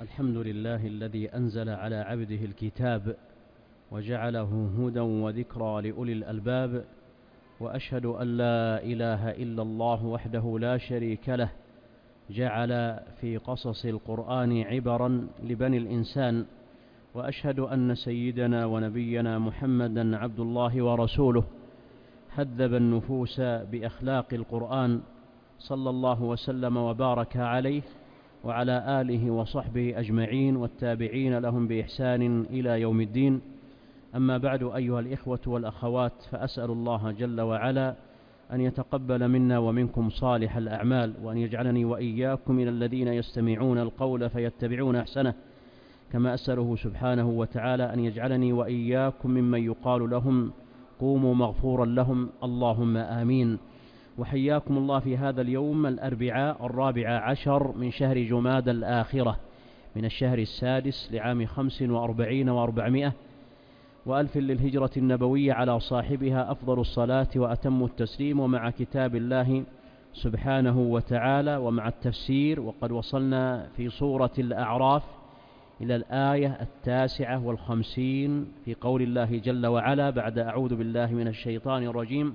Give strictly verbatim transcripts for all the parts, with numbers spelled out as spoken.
الحمد لله الذي أنزل على عبده الكتاب وجعله هدى وذكرى لأولي الألباب، وأشهد أن لا إله إلا الله وحده لا شريك له، جعل في قصص القرآن عبرا لبني الإنسان. وأشهد أن سيدنا ونبينا محمدا عبد الله ورسوله، هذب النفوس بأخلاق القرآن، صلى الله وسلم وبارك عليه وعلى آله وصحبه أجمعين والتابعين لهم بإحسان إلى يوم الدين. أما بعد، أيها الإخوة والأخوات، فأسأل الله جل وعلا أن يتقبل منا ومنكم صالح الأعمال، وأن يجعلني وإياكم من الذين يستمعون القول فيتبعون أحسنه، كما أسأله سبحانه وتعالى أن يجعلني وإياكم ممن يقال لهم قوموا مغفورا لهم، اللهم آمين. وحياكم الله في هذا اليوم الأربعاء الرابع عشر من شهر جماد الآخرة من الشهر السادس لعام خمس وأربعين وأربعمائة وألف للهجرة النبوية، على صاحبها أفضل الصلاة وأتم التسليم، ومع كتاب الله سبحانه وتعالى ومع التفسير. وقد وصلنا في سورة الأعراف إلى الآية التاسعة والخمسين في قول الله جل وعلا بعد أعوذ بالله من الشيطان الرجيم: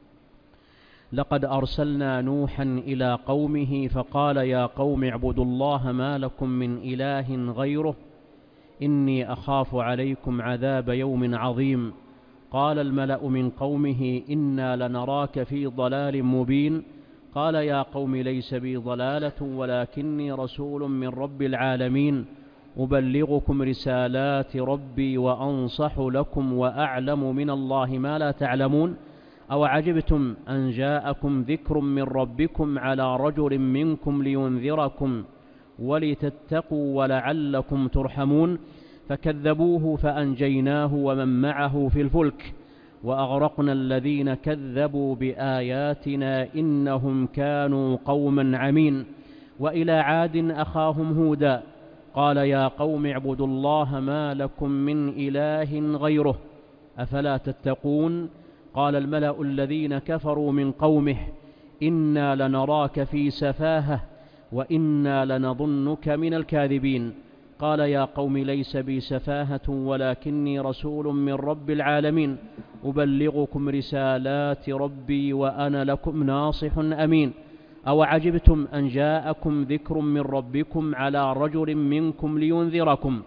لقد أرسلنا نوحا إلى قومه فقال يا قوم اعبدوا الله ما لكم من إله غيره إني أخاف عليكم عذاب يوم عظيم. قال الملأ من قومه إنا لنراك في ضلال مبين. قال يا قوم ليس بي ضلالة ولكني رسول من رب العالمين أبلغكم رسالات ربي وأنصح لكم وأعلم من الله ما لا تعلمون. أو عجبتم أن جاءكم ذكر من ربكم على رجل منكم لينذركم ولتتقوا ولعلكم ترحمون. فكذبوه فأنجيناه ومن معه في الفلك وأغرقنا الذين كذبوا بآياتنا إنهم كانوا قوما عمين. وإلى عاد أخاهم هودا قال يا قوم اعبدوا الله ما لكم من إله غيره أفلا تتقون. قال الملأ الذين كفروا من قومه إنا لنراك في سفاهة وإنا لنظنك من الكاذبين. قال يا قوم ليس بي سفاهة ولكني رسول من رب العالمين أبلغكم رسالات ربي وأنا لكم ناصح أمين. أو عجبتم أن جاءكم ذكر من ربكم على رجل منكم لينذركم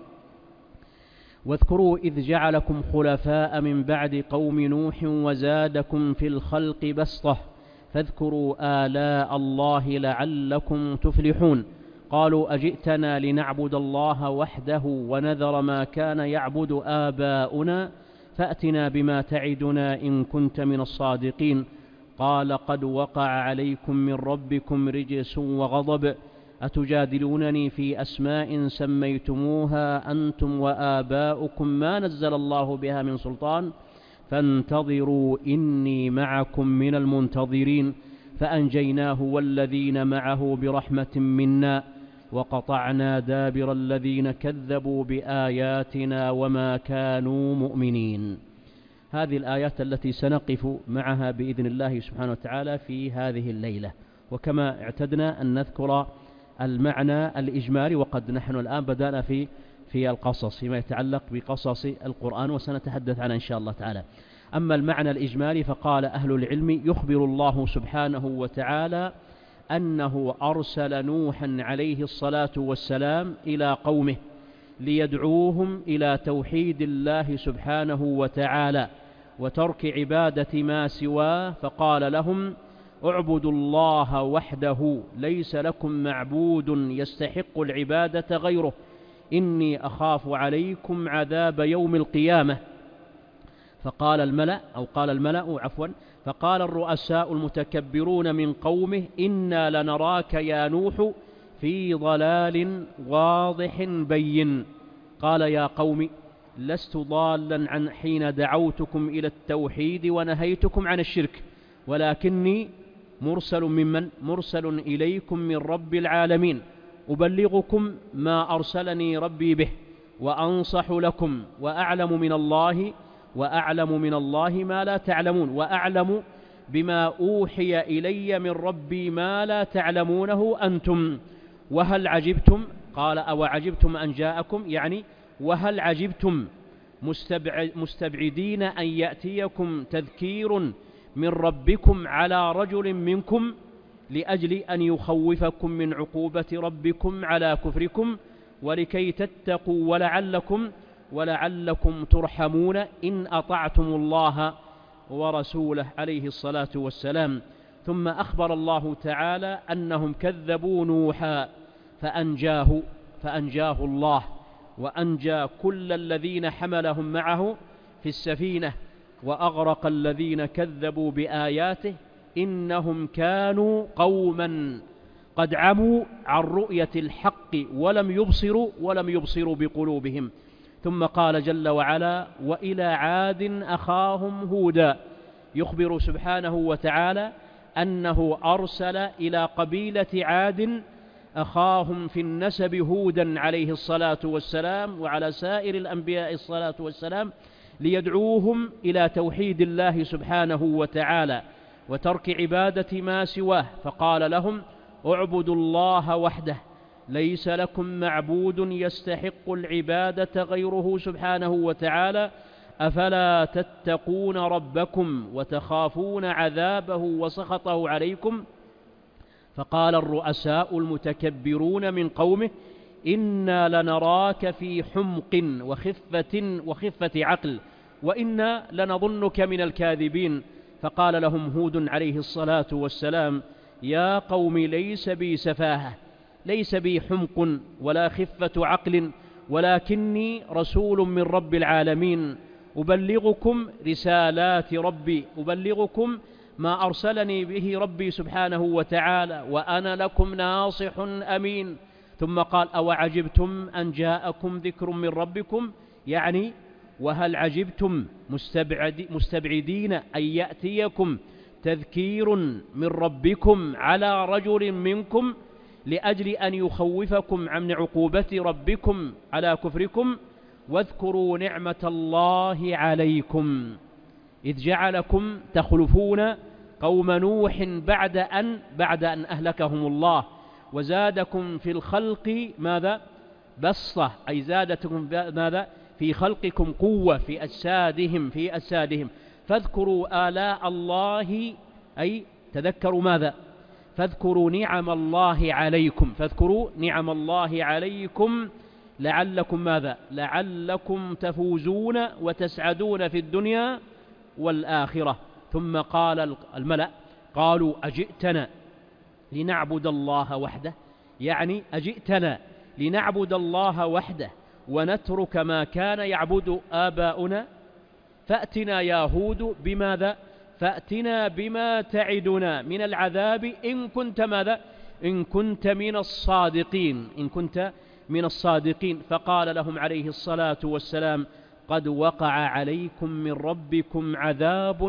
واذكروا إذ جعلكم خلفاء من بعد قوم نوح وزادكم في الخلق بسطة فاذكروا آلاء الله لعلكم تفلحون. قالوا أجئتنا لنعبد الله وحده ونذر ما كان يعبد آباؤنا فأتنا بما تعدنا إن كنت من الصادقين. قال قد وقع عليكم من ربكم رجس وغضب أتجادلونني في أسماء سميتموها أنتم وآباؤكم ما نزل الله بها من سلطان فانتظروا إني معكم من المنتظرين. فأنجيناه والذين معه برحمة منا وقطعنا دابر الذين كذبوا بآياتنا وما كانوا مؤمنين. هذه الآيات التي سنقف معها بإذن الله سبحانه وتعالى في هذه الليلة. وكما اعتدنا أن نذكر المعنى الإجمالي، وقد نحن الآن بدأنا في في القصص فيما يتعلق بقصص القرآن، وسنتحدث عنه إن شاء الله تعالى. أما المعنى الإجمالي فقال أهل العلم: يخبر الله سبحانه وتعالى أنه أرسل نوحا عليه الصلاة والسلام إلى قومه ليدعوهم إلى توحيد الله سبحانه وتعالى وترك عبادة ما سواه، فقال لهم: اعبدوا الله وحده ليس لكم معبود يستحق العبادة غيره إني أخاف عليكم عذاب يوم القيامة. فقال الملأ أو قال الملأ عفوا فقال الرؤساء المتكبرون من قومه إنا لنراك يا نوح في ضلال واضح بين. قال يا قوم لست ضالا عن حين دعوتكم إلى التوحيد ونهيتكم عن الشرك، ولكني مرسل ممن مرسل إليكم من رب العالمين أبلغكم ما أرسلني ربي به وأنصح لكم وأعلم من الله وأعلم من الله ما لا تعلمون وأعلم بما أوحي إلي من ربي ما لا تعلمونه أنتم. وهل عجبتم قال أو عجبتم أن جاءكم، يعني وهل عجبتم مستبعدين أن يأتيكم تذكير من ربكم على رجل منكم لأجل أن يخوفكم من عقوبة ربكم على كفركم ولكي تتقوا ولعلكم ولعلكم ترحمون إن أطعتم الله ورسوله عليه الصلاة والسلام. ثم أخبر الله تعالى أنهم كذبوا نوحا فأنجاه فأنجاه الله وأنجى كل الذين حملهم معه في السفينة وأغرق الذين كذبوا بآياته إنهم كانوا قوما قد عموا عن رؤية الحق ولم يبصروا ولم يبصروا بقلوبهم. ثم قال جل وعلا وإلى عاد أخاهم هودا، يخبر سبحانه وتعالى أنه أرسل إلى قبيلة عاد أخاهم في النسب هودا عليه الصلاة والسلام وعلى سائر الأنبياء الصلاة والسلام ليدعوهم إلى توحيد الله سبحانه وتعالى وترك عبادة ما سواه، فقال لهم اعبدوا الله وحده ليس لكم معبود يستحق العبادة غيره سبحانه وتعالى أفلا تتقون ربكم وتخافون عذابه وسخطه عليكم. فقال الرؤساء المتكبرون من قومه إنا لنراك في حمق وخفة, وخفة عقل وإنا لنظنك من الكاذبين. فقال لهم هود عليه الصلاة والسلام يا قوم ليس بي سفاهة ليس بي حمق ولا خفة عقل ولكني رسول من رب العالمين أبلغكم رسالات ربي أبلغكم ما أرسلني به ربي سبحانه وتعالى وأنا لكم ناصح أمين. ثم قال أو عجبتم أن جاءكم ذكر من ربكم، يعني وهل عجبتم مستبعد مستبعدين أن يأتيكم تذكير من ربكم على رجل منكم لأجل أن يخوفكم عن عقوبة ربكم على كفركم واذكروا نعمة الله عليكم إذ جعلكم تخلفون قوم نوح بعد أن بعد أن أهلكهم الله وزادكم في الخلق ماذا بسطة، أي زادتكم ماذا في خلقكم قوة في أجسادهم في أجسادهم فاذكروا آلاء الله، أي تذكروا ماذا فاذكروا نعم الله عليكم فاذكروا نعم الله عليكم لعلكم ماذا لعلكم تفوزون وتسعدون في الدنيا والآخرة. ثم قال الملأ قالوا أجئتنا لنعبد الله وحده، يعني أجئتنا لنعبد الله وحده ونترك ما كان يعبد آباؤنا فأتنا يا هود بماذا فأتنا بما تعدنا من العذاب إن كنت ماذا إن كنت من الصادقين إن كنت من الصادقين. فقال لهم عليه الصلاة والسلام قد وقع عليكم من ربكم عذاب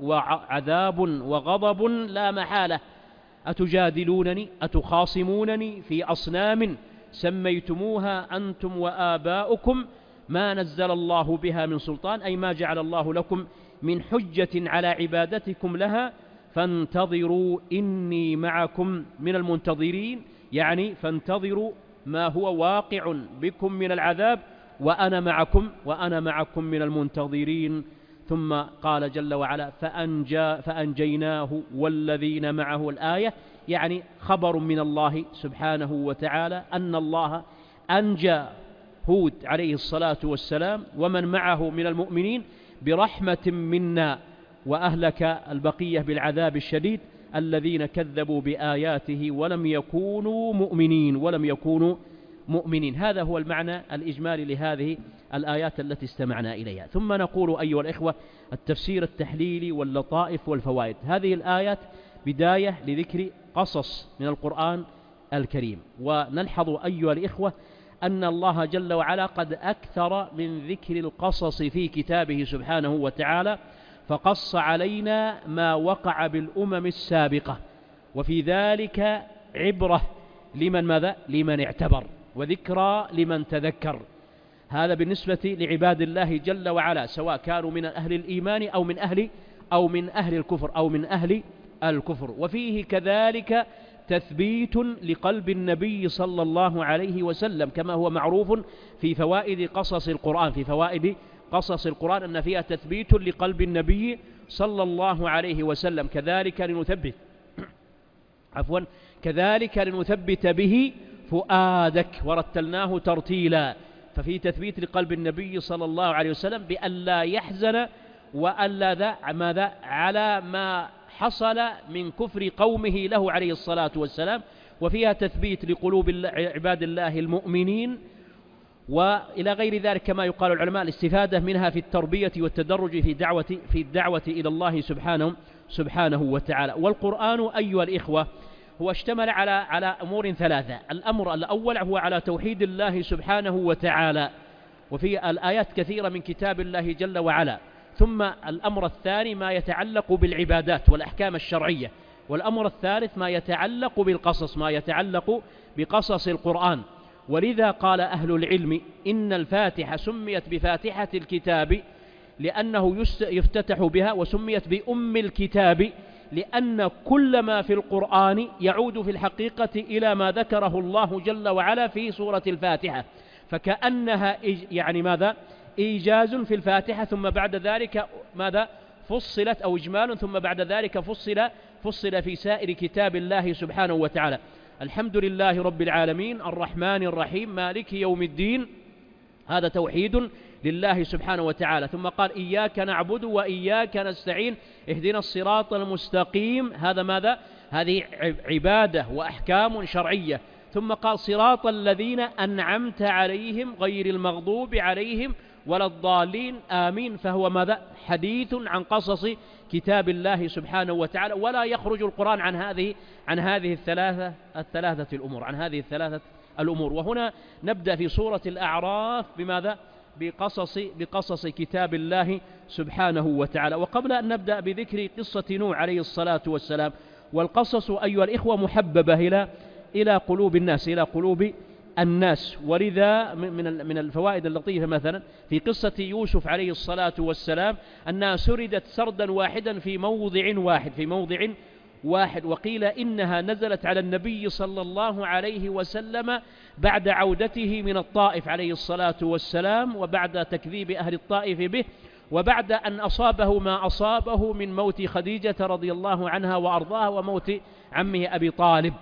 وعذاب وغضب لا محالة أتجادلونني أتخاصمونني في أصنام سميتموها أنتم وآباؤكم ما نزل الله بها من سلطان، أي ما جعل الله لكم من حجة على عبادتكم لها فانتظروا إني معكم من المنتظرين، يعني فانتظروا ما هو واقع بكم من العذاب وأنا معكم وأنا معكم من المنتظرين. ثم قال جل وعلا فأنجى فأنجيناه والذين معه الآية، يعني خبر من الله سبحانه وتعالى أن الله أنجى هود عليه الصلاة والسلام ومن معه من المؤمنين برحمة منا وأهلك البقية بالعذاب الشديد الذين كذبوا بآياته ولم يكونوا مؤمنين ولم يكونوا مؤمنين. هذا هو المعنى الإجمالي لهذه الآيات التي استمعنا إليها. ثم نقول أيها الإخوة التفسير التحليلي واللطائف والفوائد. هذه الآيات بداية لذكر قصص من القرآن الكريم، ونلحظ أيها الإخوة أن الله جل وعلا قد أكثر من ذكر القصص في كتابه سبحانه وتعالى، فقص علينا ما وقع بالأمم السابقة، وفي ذلك عبرة لمن ماذا؟ لمن اعتبر، وذكرى لمن تذكر. هذا بالنسبة لعباد الله جل وعلا سواء كانوا من أهل الإيمان أو من أهل أو من أهل الكفر أو من أهل الكفر. وفيه كذلك تثبيت لقلب النبي صلى الله عليه وسلم، كما هو معروف في فوائد قصص القرآن في فوائد قصص القرآن أن فيها تثبيت لقلب النبي صلى الله عليه وسلم. كذلك لنثبت عفوا كذلك لنثبت به فؤادك ورتلناه ترتيلا، ففي تثبيت لقلب النبي صلى الله عليه وسلم بأن لا يحزن وألا ذا ماذا على ما حصل من كفر قومه له عليه الصلاة والسلام، وفيها تثبيت لقلوب عباد الله المؤمنين، وإلى غير ذلك كما يقال العلماء الاستفادة منها في التربية والتدرج في دعوة في الدعوة إلى الله سبحانه سبحانه وتعالى. والقرآن أيها الإخوة هو اشتمل على على أمور ثلاثة. الأمر الأول هو على توحيد الله سبحانه وتعالى، وفي الآيات كثيرة من كتاب الله جل وعلا. ثم الأمر الثاني ما يتعلق بالعبادات والأحكام الشرعية. والأمر الثالث ما يتعلق بالقصص ما يتعلق بقصص القرآن. ولذا قال أهل العلم إن الفاتحة سميت بفاتحة الكتاب لأنه يفتتح بها، وسميت بأم الكتاب لأن كل ما في القرآن يعود في الحقيقة إلى ما ذكره الله جل وعلا في سورة الفاتحة، فكأنها يعني ماذا إيجاز في الفاتحة، ثم بعد ذلك ماذا فصلت أو إجمال، ثم بعد ذلك فصل فصل في سائر كتاب الله سبحانه وتعالى. الحمد لله رب العالمين الرحمن الرحيم مالك يوم الدين، هذا توحيد لله سبحانه وتعالى. ثم قال إياك نعبد وإياك نستعين اهدنا الصراط المستقيم، هذا ماذا هذه عبادة وأحكام شرعية. ثم قال صراط الذين أنعمت عليهم غير المغضوب عليهم ولا الضالين آمين، فهو ماذا حديث عن قصص كتاب الله سبحانه وتعالى. ولا يخرج القرآن عن هذه عن هذه الثلاثة الثلاثة الأمور عن هذه الثلاثة الأمور. وهنا نبدأ في سورة الأعراف بماذا بقصص بقصص كتاب الله سبحانه وتعالى. وقبل أن نبدأ بذكر قصة نوح عليه الصلاة والسلام، والقصص أيها الإخوة محببة إلى إلى قلوب الناس إلى قلوب الناس. ولذا من من الفوائد اللطيفة مثلا في قصة يوسف عليه الصلاة والسلام أنها سردت سردا واحدا في موضع واحد في موضع واحد وقيل إنها نزلت على النبي صلى الله عليه وسلم بعد عودته من الطائف عليه الصلاة والسلام، وبعد تكذيب أهل الطائف به، وبعد أن أصابه ما أصابه من موت خديجة رضي الله عنها وأرضاها وموت عمه أبي طالب،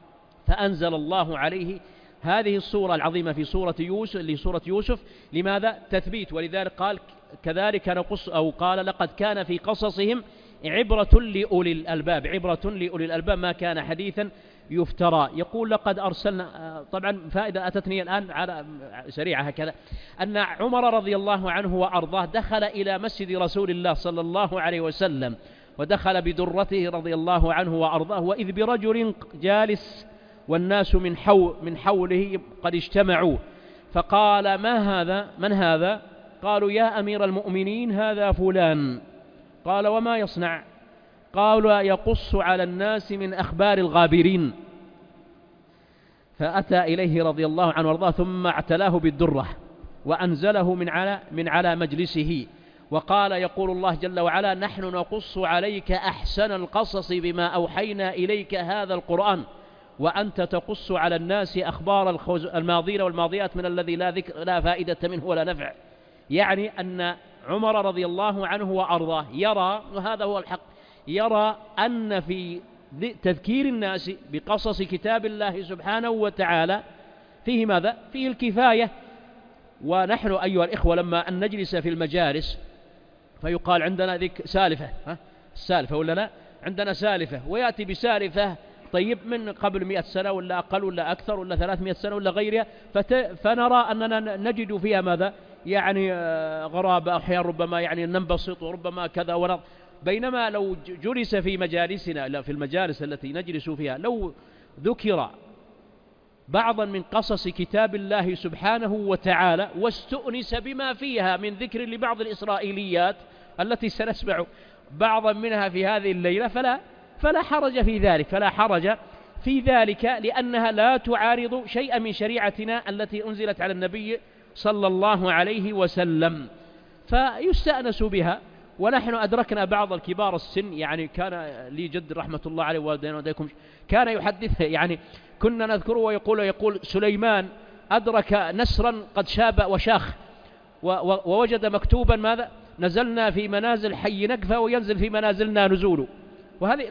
فأنزل الله عليه هذه الصورة العظيمة في سورة يوسف لسورة يوسف لماذا تثبيت. ولذلك قال كذلك نقص أو قال لقد كان في قصصهم عبرة لأولي الألباب عبرة لأولي الألباب ما كان حديثا يفترى. يقول لقد أرسلنا، طبعا فائدة أتتني الآن على سريعة هكذا، أن عمر رضي الله عنه وأرضاه دخل إلى مسجد رسول الله صلى الله عليه وسلم ودخل بدرته رضي الله عنه وأرضاه، وإذ برجل جالس والناس من حول من حوله قد اجتمعوا، فقال ما هذا من هذا؟ قالوا يا أمير المؤمنين هذا فلان. قال وما يصنع؟ قالوا يقص على الناس من أخبار الغابرين. فأتى إليه رضي الله عنه وارضاه ثم اعتلاه بالدرة وأنزله من على من على مجلسه، وقال يقول الله جل وعلا نحن نقص عليك أحسن القصص بما أوحينا إليك هذا القرآن وأنت تقص على الناس أخبار الماضين والماضيات من الذي لا ذكر لا فائدة منه ولا نفع. يعني أن عمر رضي الله عنه وأرضاه يرى، وهذا هو الحق، يرى أن في تذكير الناس بقصص كتاب الله سبحانه وتعالى فيه ماذا؟ فيه الكفاية. ونحن أيها الإخوة لما أن نجلس في المجالس فيقال عندنا ذيك سالفة، ها السالفة ولا لا؟ عندنا سالفة، ويأتي بسالفة طيب من قبل مئة سنة ولا أقل ولا أكثر ولا ثلاثمائة سنة ولا غيرها، فنرى أننا نجد فيها ماذا؟ يعني غرابة أحيانا، ربما يعني ننبسط وربما كذا ونظر. بينما لو جلس في مجالسنا لا في المجالس التي نجلس فيها لو ذكر بعضا من قصص كتاب الله سبحانه وتعالى واستؤنس بما فيها من ذكر لبعض الإسرائيليات التي سنسمع بعضا منها في هذه الليلة فلا فلا حرج في ذلك فلا حرج في ذلك لأنها لا تعارض شيئا من شريعتنا التي أنزلت على النبي صلى الله عليه وسلم، فيستأنس بها. ونحن أدركنا بعض الكبار السن، يعني كان لي جد رحمة الله عليه والدينا وديكم كان يحدث، يعني كنا نذكره ويقول يقول سليمان أدرك نسرا قد شاب وشاخ ووجد مكتوبا ماذا؟ نزلنا في منازل حي نكفى وينزل في منازلنا نزول. وهذه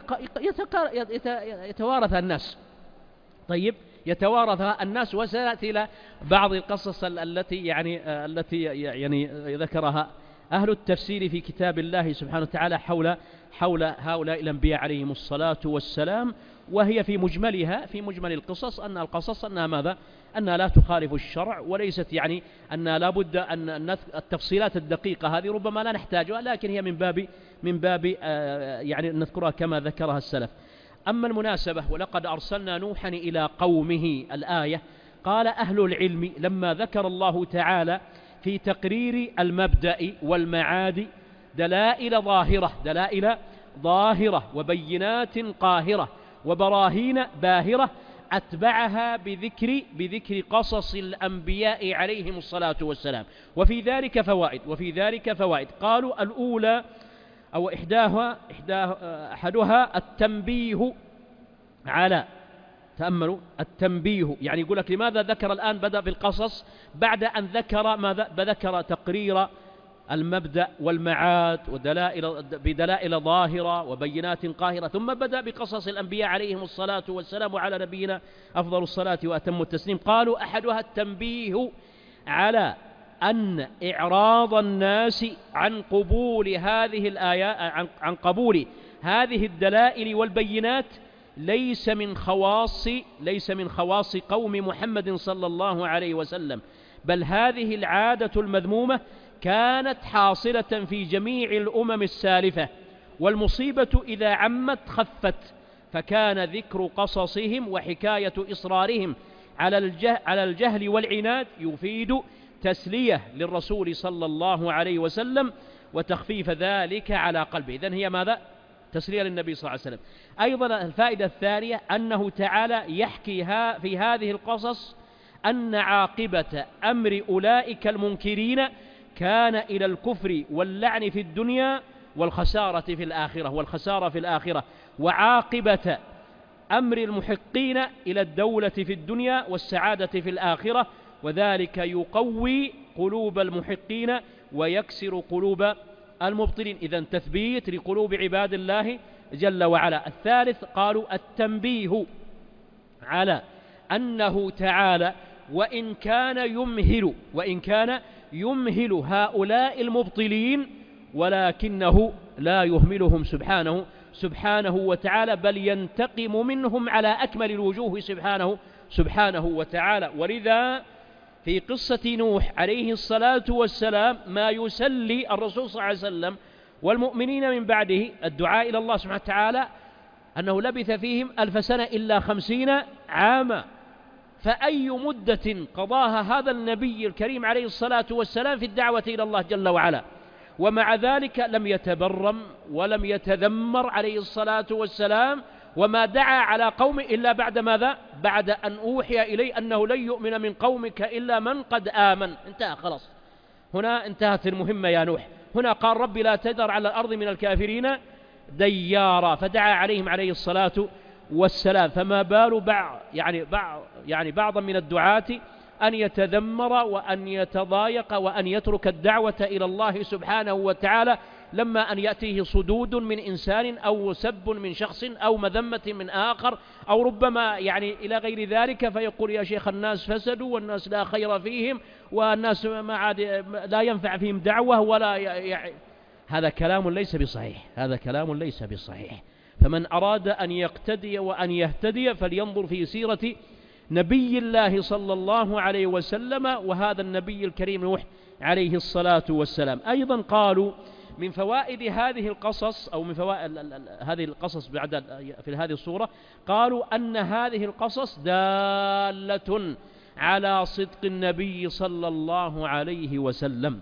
يتوارث الناس. طيب يتوارث الناس. وسيأتي إلى بعض القصص التي يعني التي يعني ذكرها أهل التفسير في كتاب الله سبحانه وتعالى حول حول هؤلاء الأنبياء عليهم الصلاة والسلام، وهي في مجملها في مجمل القصص أن القصص أنها ماذا؟ أنها لا تخالف الشرع، وليست يعني أنها لا بد أن التفصيلات الدقيقة هذه ربما لا نحتاجها، لكن هي من باب من باب يعني نذكرها كما ذكرها السلف. أما المناسبة ولقد أرسلنا نوحا إلى قومه الآية، قال أهل العلم لما ذكر الله تعالى في تقرير المبدأ والمعاد دلائل ظاهرة دلائل ظاهرة وبينات قاهرة وبراهين باهرة، أتبعها بذكر بذكر قصص الأنبياء عليهم الصلاة والسلام. وفي ذلك فوائد وفي ذلك فوائد قالوا الأولى أو إحداها إحداها أحدها التنبيه على، تأملوا التنبيه، يعني يقول لك لماذا ذكر الآن بدأ بالقصص بعد أن ذكر ماذا؟ ذكر تقرير المبدأ والمعاد ودلائل بدلائل ظاهرة وبينات قاهرة، ثم بدأ بقصص الأنبياء عليهم الصلاة والسلام وعلى نبينا أفضل الصلاة وأتم التسليم. قالوا أحدها التنبيه على أن إعراض الناس عن قبول هذه الآيات عن, عن قبول هذه الدلائل والبينات ليس من خواص ليس من خواص قوم محمد صلى الله عليه وسلم، بل هذه العادة المذمومة كانت حاصلة في جميع الأمم السالفة، والمصيبة إذا عمت خفت، فكان ذكر قصصهم وحكاية إصرارهم على الجهل والعناد يفيد تسلية للرسول صلى الله عليه وسلم وتخفيف ذلك على قلبه. إذن هي ماذا؟ تسلية للنبي صلى الله عليه وسلم. أيضا الفائدة الثانية أنه تعالى يحكي في هذه القصص أن عاقبة أمر أولئك المنكرين كان إلى الكفر واللعن في الدنيا والخسارة في الآخرة والخسارة في الآخرة وعاقبة أمر المحقين إلى الدولة في الدنيا والسعادة في الآخرة، وذلك يقوي قلوب المحقين ويكسر قلوب المبطلين. إذن تثبيت لقلوب عباد الله جل وعلا. الثالث قالوا التنبيه على أنه تعالى وإن كان يمهل وإن كان يمهل هؤلاء المبطلين ولكنه لا يهملهم سبحانه سبحانه وتعالى، بل ينتقم منهم على أكمل الوجوه سبحانه سبحانه وتعالى. ولذا في قصة نوح عليه الصلاة والسلام ما يسلي الرسول صلى الله عليه وسلم والمؤمنين من بعده الدعاء إلى الله سبحانه وتعالى أنه لبث فيهم ألف سنة إلا خمسين عاما، فأي مدة قضاها هذا النبي الكريم عليه الصلاة والسلام في الدعوة إلى الله جل وعلا، ومع ذلك لم يتبرم ولم يتذمر عليه الصلاة والسلام، وما دعا على قومه إلا بعد ماذا؟ بعد أن أوحي إليه أنه لن يؤمن من قومك إلا من قد آمن. انتهى خلاص، هنا انتهت المهمة يا نوح. هنا قال ربي لا تذر على الأرض من الكافرين ديارا، فدعا عليهم عليه الصلاة والسلام. فما بال بعض يعني بعض يعني بعضا من الدعاة أن يتذمر وأن يتضايق وأن يترك الدعوة إلى الله سبحانه وتعالى لما أن يأتيه صدود من إنسان أو سب من شخص أو مذمة من آخر أو ربما يعني إلى غير ذلك، فيقول يا شيخ الناس فسدوا والناس لا خير فيهم والناس ما عاد لا ينفع فيهم دعوة ولا يعني. هذا كلام ليس بصحيح هذا كلام ليس بصحيح. فمن أراد أن يقتدي وأن يهتدي فلينظر في سيرة نبي الله صلى الله عليه وسلم وهذا النبي الكريم نوح عليه الصلاة والسلام. أيضا قالوا من فوائد هذه القصص أو من فوائد هذه القصص بعد في هذه الصورة، قالوا أن هذه القصص دالة على صدق النبي صلى الله عليه وسلم،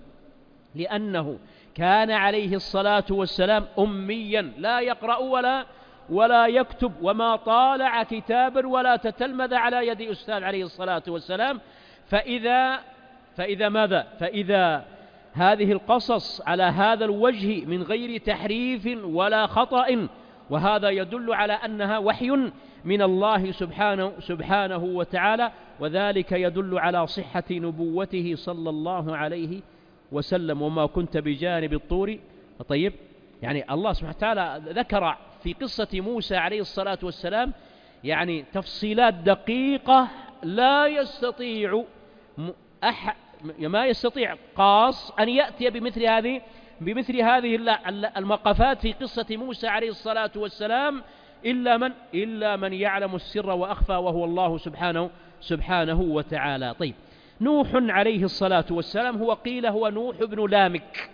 لأنه كان عليه الصلاة والسلام أميا لا يقرأ ولا ولا يكتب وما طالع كتابا ولا تتلمذ على يد أستاذ عليه الصلاة والسلام. فإذا فإذا ماذا فإذا هذه القصص على هذا الوجه من غير تحريف ولا خطأ، وهذا يدل على أنها وحي من الله سبحانه, سبحانه وتعالى، وذلك يدل على صحة نبوته صلى الله عليه وسلم. وما كنت بجانب الطور. طيب، يعني الله سبحانه وتعالى ذكر في قصة موسى عليه الصلاة والسلام يعني تفصيلات دقيقة لا يستطيع أح ما يستطيع قاص أن يأتي بمثل هذه بمثل هذه المقافات في قصة موسى عليه الصلاة والسلام إلا من إلا من يعلم السر وأخفى، وهو الله سبحانه سبحانه وتعالى. طيب، نوح عليه الصلاة والسلام هو قيل هو نوح ابن لامك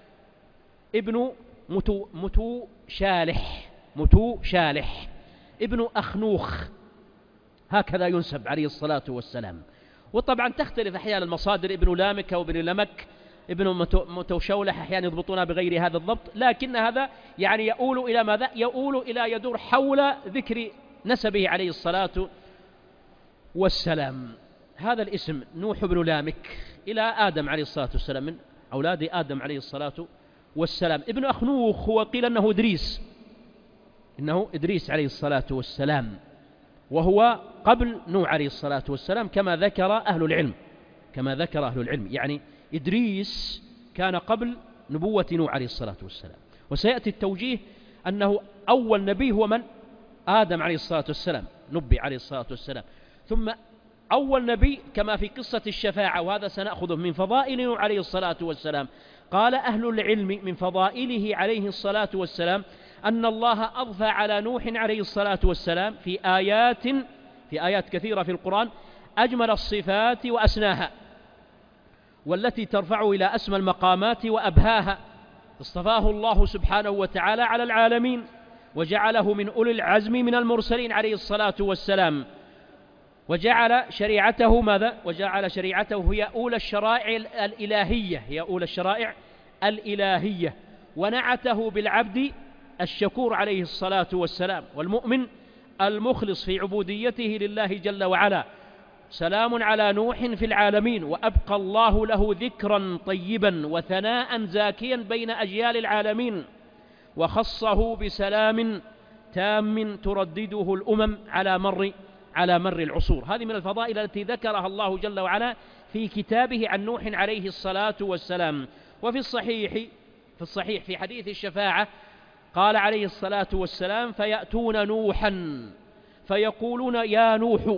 ابن متو, متو شالح متو شالح ابن أخنوخ، هكذا ينسب عليه الصلاة والسلام. وطبعا تختلف أحيانا المصادر، ابن لامك أو ابن لمك ابن متوشولح، أحيانا يضبطونها بغير هذا الضبط، لكن هذا يعني يؤول إلى ماذا؟ يؤول إلى يدور حول ذكر نسبه عليه الصلاة والسلام. هذا الاسم نوح بن لامك إلى آدم عليه الصلاة والسلام، من أولاد آدم عليه الصلاة والسلام. ابن أخنوخ هو قيل أنه إدريس إنه إدريس عليه الصلاة والسلام، وهو قبل نوح عليه الصلاة والسلام كما ذكر أهل العلم كما ذكر أهل العلم يعني إدريس كان قبل نبوة نوح عليه الصلاة والسلام. وسيأتي التوجيه أنه أول نبي هو من؟ آدم عليه الصلاة والسلام، نبي عليه الصلاة والسلام. ثم أول نبي كما في قصة الشفاعة، وهذا سنأخذه من فضائل نوح عليه الصلاة والسلام. قال أهل العلم من فضائله عليه الصلاة والسلام أن الله أضفى على نوح عليه الصلاة والسلام في آيات في آيات كثيرة في القرآن أجمل الصفات وأسناها، والتي ترفع إلى أسمى المقامات وأبهاها. اصطفاه الله سبحانه وتعالى على العالمين، وجعله من أولي العزم من المرسلين عليه الصلاة والسلام، وجعل شريعته ماذا؟ وجعل شريعته هي أولى الشرائع الإلهية هي أولى الشرائع الإلهية ونعته بالعبد الشكور عليه الصلاة والسلام، والمؤمن المخلص في عبوديته لله جل وعلا. سلام على نوح في العالمين، وأبقى الله له ذكرا طيبا وثناء زاكيا بين أجيال العالمين، وخصه بسلام تام تردده الأمم على مر على مر العصور. هذه من الفضائل التي ذكرها الله جل وعلا في كتابه عن نوح عليه الصلاة والسلام. وفي الصحيح في الصحيح في حديث الشفاعة قال عليه الصلاة والسلام: فيأتون نوحا فيقولون يا نوح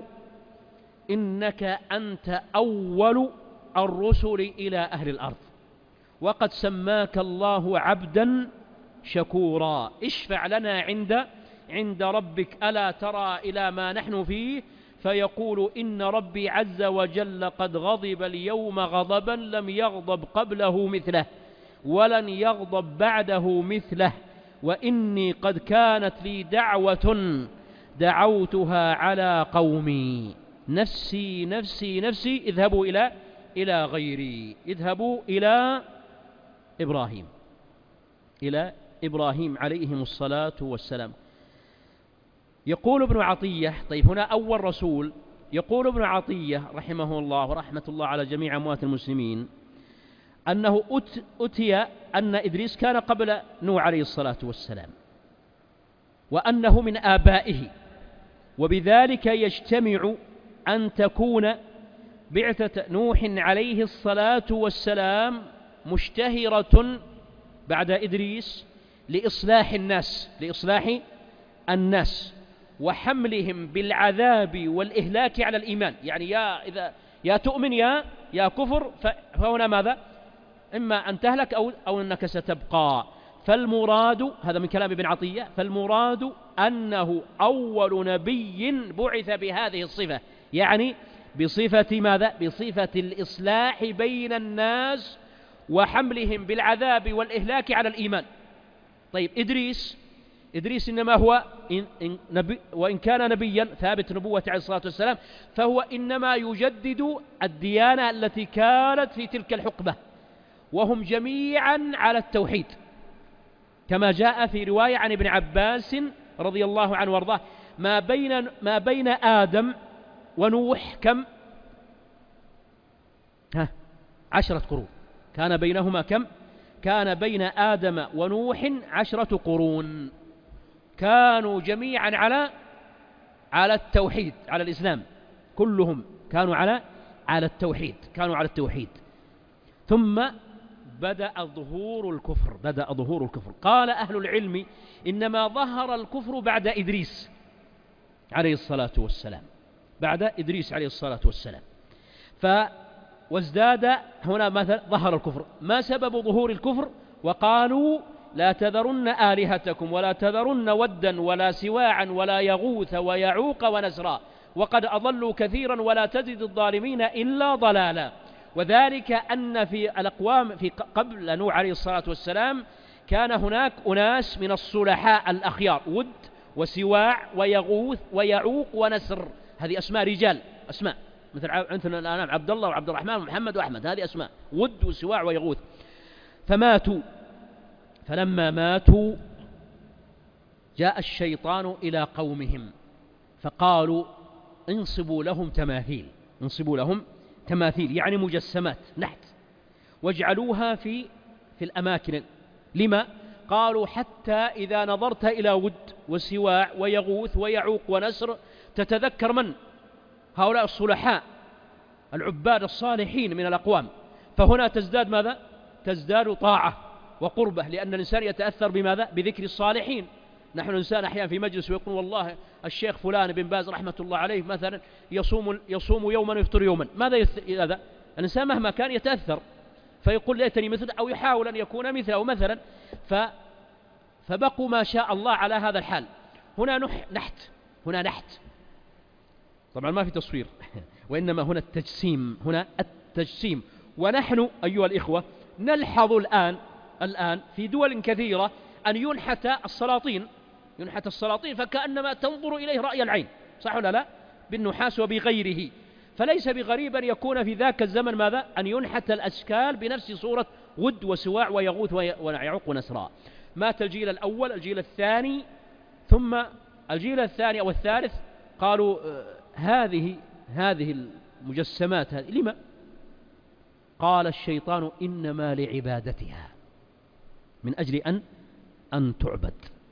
إنك أنت أول الرسل إلى أهل الأرض، وقد سماك الله عبدا شكورا، اشفع لنا عند عند ربك، ألا ترى إلى ما نحن فيه؟ فيقول: إن ربي عز وجل قد غضب اليوم غضبا لم يغضب قبله مثله ولن يغضب بعده مثله، وإني قد كانت لي دعوة دعوتها على قومي، نفسي نفسي نفسي اذهبوا إلى إلى غيري، اذهبوا إلى إبراهيم إلى إبراهيم عليهم الصلاة والسلام. يقول ابن عطية، طيب هنا أول رسول، يقول ابن عطية رحمه الله ورحمة الله على جميع أموات المسلمين أنه أتي أن إدريس كان قبل نوح عليه الصلاة والسلام، وأنه من آبائه، وبذلك يجتمع أن تكون بعثة نوح عليه الصلاة والسلام مشتهرة بعد إدريس لإصلاح الناس لإصلاح الناس وحملهم بالعذاب والإهلاك على الإيمان. يعني يا إذا يا تؤمن يا يا كفر، فهنا ماذا؟ إما أن تهلك أو أو أنك ستبقى. فالمراد، هذا من كلام ابن عطية، فالمراد أنه أول نبي بعث بهذه الصفة، يعني بصفة ماذا؟ بصفة الإصلاح بين الناس وحملهم بالعذاب والإهلاك على الإيمان. طيب إدريس إدريس إنما هو إن إن نبي، وإن كان نبيا ثابت نبوة عليه الصلاة والسلام، فهو إنما يجدد الديانة التي كانت في تلك الحقبة، وهم جميعا على التوحيد، كما جاء في رواية عن ابن عباس رضي الله عنه وارضاه: ما بين ما بين آدم ونوح كم؟ ها عشرة قرون كان بينهما كم؟ كان بين آدم ونوح عشرة قرون، كانوا جميعا على على التوحيد، على الإسلام، كلهم كانوا على على التوحيد، كانوا على التوحيد. ثم بدأ ظهور الكفر، بدأ ظهور الكفر. قال أهل العلم إنما ظهر الكفر بعد إدريس عليه الصلاة والسلام، بعد إدريس عليه الصلاة والسلام. ف وازداد هنا مثلا ظهر الكفر. ما سبب ظهور الكفر؟ وقالوا لا تذرن آلهتكم ولا تذرن ودا ولا سواعا ولا يغوث ويعوق ونسرا وقد أضلوا كثيرا ولا تزد الظالمين إلا ضلالا. وذلك أن في الأقوام في قبل نوح عليه الصلاة والسلام كان هناك أناس من الصلحاء الأخيار، ود وسواع ويغوث ويعوق ونسر، هذه أسماء رجال، أسماء مثل عندنا الآن عبد الله وعبد الرحمن ومحمد وأحمد، هذه أسماء ود وسواع ويغوث. فماتوا، فلما ماتوا جاء الشيطان إلى قومهم فقالوا انصبوا لهم تماثيل، انصبوا لهم تماثيل يعني مجسمات نحت، واجعلوها في في الأماكن. لما؟ قالوا حتى إذا نظرت إلى ود وسواع ويغوث ويعوق ونسر تتذكر من؟ هؤلاء الصلحاء العباد الصالحين من الأقوام، فهنا تزداد ماذا؟ تزداد طاعة وقربة، لأن الإنسان يتأثر بماذا؟ بذكر الصالحين. نحن الإنسان أحيانا في مجلس ويقول والله الشيخ فلان بن باز رحمة الله عليه مثلا يصوم يصوم يوما ويفطر يوما، ماذا يث... هذا؟ الإنسان مهما كان يتأثر فيقول ليتني مثل، أو يحاول أن يكون مثله مثلا. ف... فبقوا ما شاء الله على هذا الحال. هنا نح... نحت هنا نحت طبعا ما في تصوير وإنما هنا التجسيم، هنا التجسيم. ونحن أيها الإخوة نلحظ الآن الآن في دول كثيرة أن ينحت السلاطين، ينحت السلاطين فكأنما تنظر إليه رأي العين، صح ولا لا؟ بالنحاس وبغيره. فليس بغريب أن يكون في ذاك الزمن ماذا؟ أن ينحت الأشكال بنفس صورة ود وسواع ويغوث ويعوق ونسرا. مات الجيل الأول، الجيل الثاني، ثم الجيل الثاني أو الثالث قالوا هذه هذه المجسمات هذه لما؟ قال الشيطان إنما لعبادتها، من أجل أن أن تعبد،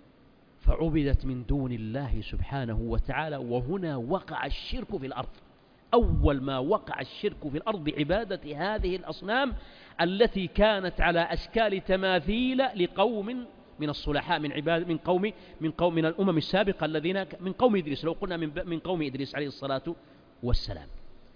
فعبدت من دون الله سبحانه وتعالى. وهنا وقع الشرك في الأرض، أول ما وقع الشرك في الأرض بعبادة هذه الأصنام التي كانت على أشكال تماثيل لقوم من الصلحاء من عباد من قوم من قوم من الأمم السابقة الذين من قوم إدريس، لو قلنا من من قوم إدريس عليه الصلاة والسلام.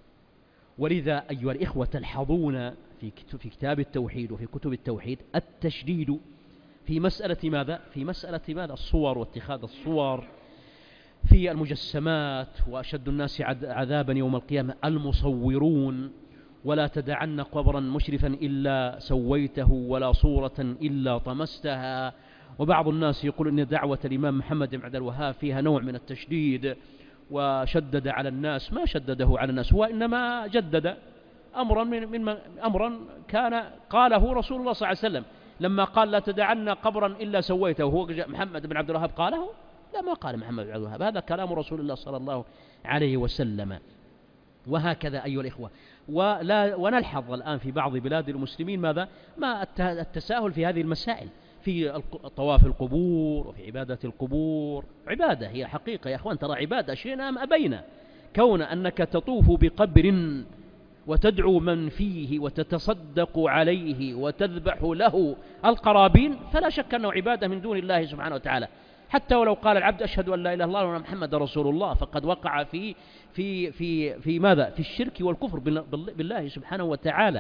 ولذا أيها الإخوة تلحظون في في كتاب التوحيد وفي كتب التوحيد التشديد في مسألة ماذا؟ في مسألة ماذا؟ الصور واتخاذ الصور في المجسمات. وأشد الناس عذابا يوم القيامة المصورون. ولا تدعن قبرا مشرفا إلا سويته ولا صورة إلا طمستها. وبعض الناس يقول إن دعوة الإمام محمد بن عبد الوهاب فيها نوع من التشديد وشدد على الناس. ما شدده على الناس، هو إنما جدد أمرا من, من أمرا كان قاله رسول الله صلى الله عليه وسلم لما قال لا تدعن قبرا إلا سويته. هو محمد بن عبد الوهاب قاله؟ لا، ما قال محمد بن عبد الوهاب، هذا كلام رسول الله صلى الله عليه وسلم. وهكذا أيها الإخوة. ولا ونلحظ الآن في بعض بلاد المسلمين ماذا؟ ما التساهل في هذه المسائل، في طواف القبور وفي عبادة القبور. عبادة هي حقيقة يا أخوان، ترى عبادة شئنا أم أبينا. كون أنك تطوف بقبر وتدعو من فيه وتتصدق عليه وتذبح له القرابين فلا شك أنه عبادة من دون الله سبحانه وتعالى. حتى ولو قال العبد أشهد أن لا إله إلا الله وأن محمد رسول الله فقد وقع في في في في ماذا؟ في الشرك والكفر بالله سبحانه وتعالى.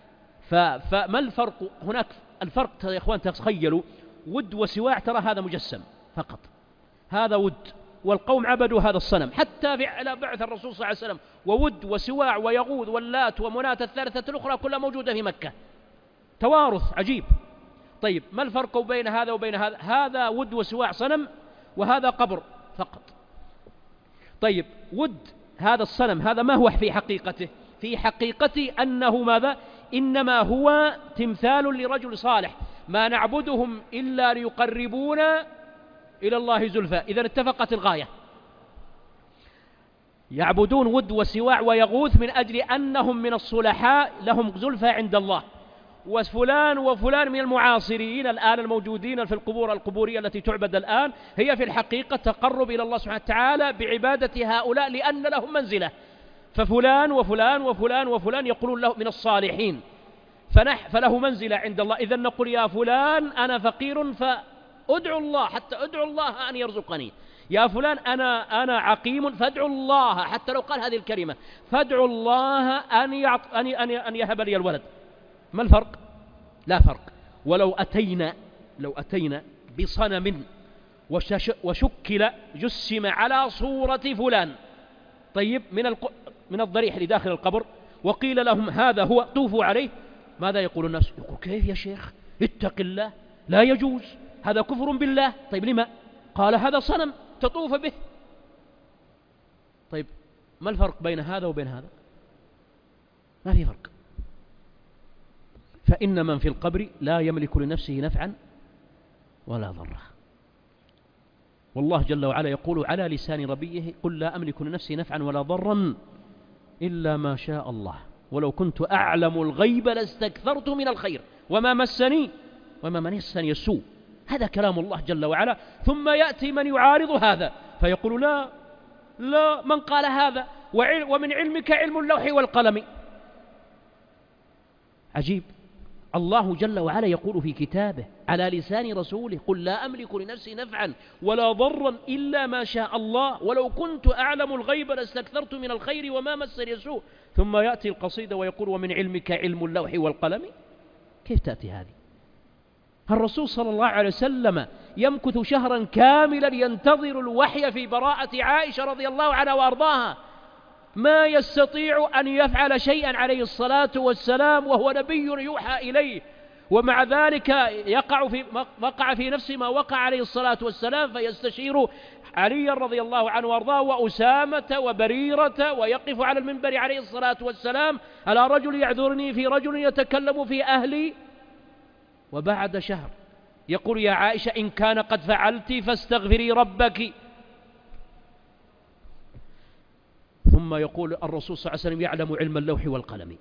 فما الفرق هناك؟ الفرق يا إخوان تخيلوا، ود وسواع ترى هذا مجسم فقط، هذا ود، والقوم عبدوا هذا الصنم حتى على بعث الرسول صلى الله عليه وسلم. وود وسواع ويغوث واللات ومنات الثالثة الأخرى كلها موجودة في مكة، توارث عجيب. طيب ما الفرق بين هذا وبين هذا؟ هذا ود وسواع صنم وهذا قبر فقط. طيب ود هذا الصنم هذا ما هو في حقيقته؟ في حقيقته أنه ماذا؟ إنما هو تمثال لرجل صالح، ما نعبدهم إلا ليقربونا إلى الله زلفى. إذن اتفقت الغاية، يعبدون ود وسواع ويغوث من أجل أنهم من الصلحاء لهم زلفى عند الله. وفلان وفلان من المعاصرين الآن الموجودين في القبور القبورية التي تعبد الآن هي في الحقيقة تقرب إلى الله سبحانه وتعالى بعبادة هؤلاء لأن لهم منزلة. ففلان وفلان وفلان وفلان يقولون له من الصالحين فنح فله منزلة عند الله. إذن نقول يا فلان أنا فقير فأدعو الله حتى أدعو الله أن يرزقني، يا فلان أنا أنا عقيم فادعو الله، حتى لو قال هذه الكلمة فادعو الله أن يعط أن أن أن يهب لي الولد. ما الفرق؟ لا فرق. ولو أتينا لو أتينا بصنم وشكل جسم على صورة فلان طيب من الق... من الضريح لداخل القبر وقيل لهم هذا هو طوفوا عليه، ماذا يقول الناس؟ يقول كيف يا شيخ اتق الله، لا يجوز، هذا كفر بالله. طيب لما؟ قال هذا صنم تطوف به. طيب ما الفرق بين هذا وبين هذا؟ ما في فرق. فإن من في القبر لا يملك لنفسه نفعا ولا ضرا. والله جل وعلا يقول على لسان ربيه قل لا أملك لنفسي نفعا ولا ضرا إلا ما شاء الله ولو كنت أعلم الغيب لاستكثرت من الخير وما مسني وما مسني السوء. هذا كلام الله جل وعلا. ثم يأتي من يعارض هذا فيقول لا لا من قال هذا ومن علمك علم اللوح والقلم. عجيب. الله جل وعلا يقول في كتابه على لسان رسوله قل لا أملك لنفسي نفعا ولا ضرا إلا ما شاء الله ولو كنت أعلم الغيب لاستكثرت من الخير وما مسني السوء. ثم يأتي القصيدة ويقول ومن علمك علم اللوح والقلم. كيف تأتي هذه؟ الرسول صلى الله عليه وسلم يمكث شهرا كاملا ينتظر الوحي في براءة عائشة رضي الله عنها وأرضاها، ما يستطيع أن يفعل شيئا عليه الصلاة والسلام وهو نبي يوحى إليه، ومع ذلك يقع في وقع في نفسه ما وقع عليه الصلاة والسلام فيستشير علي رضي الله عنه وأرضاه وأسامة وبريرة ويقف على المنبر عليه الصلاة والسلام على رجل يعذرني في رجل يتكلم في أهلي. وبعد شهر يقول يا عائشة إن كان قد فعلت فاستغفري ربك. ثم يقول الرسول صلى الله عليه وسلم يعلم علم اللوح والقلم.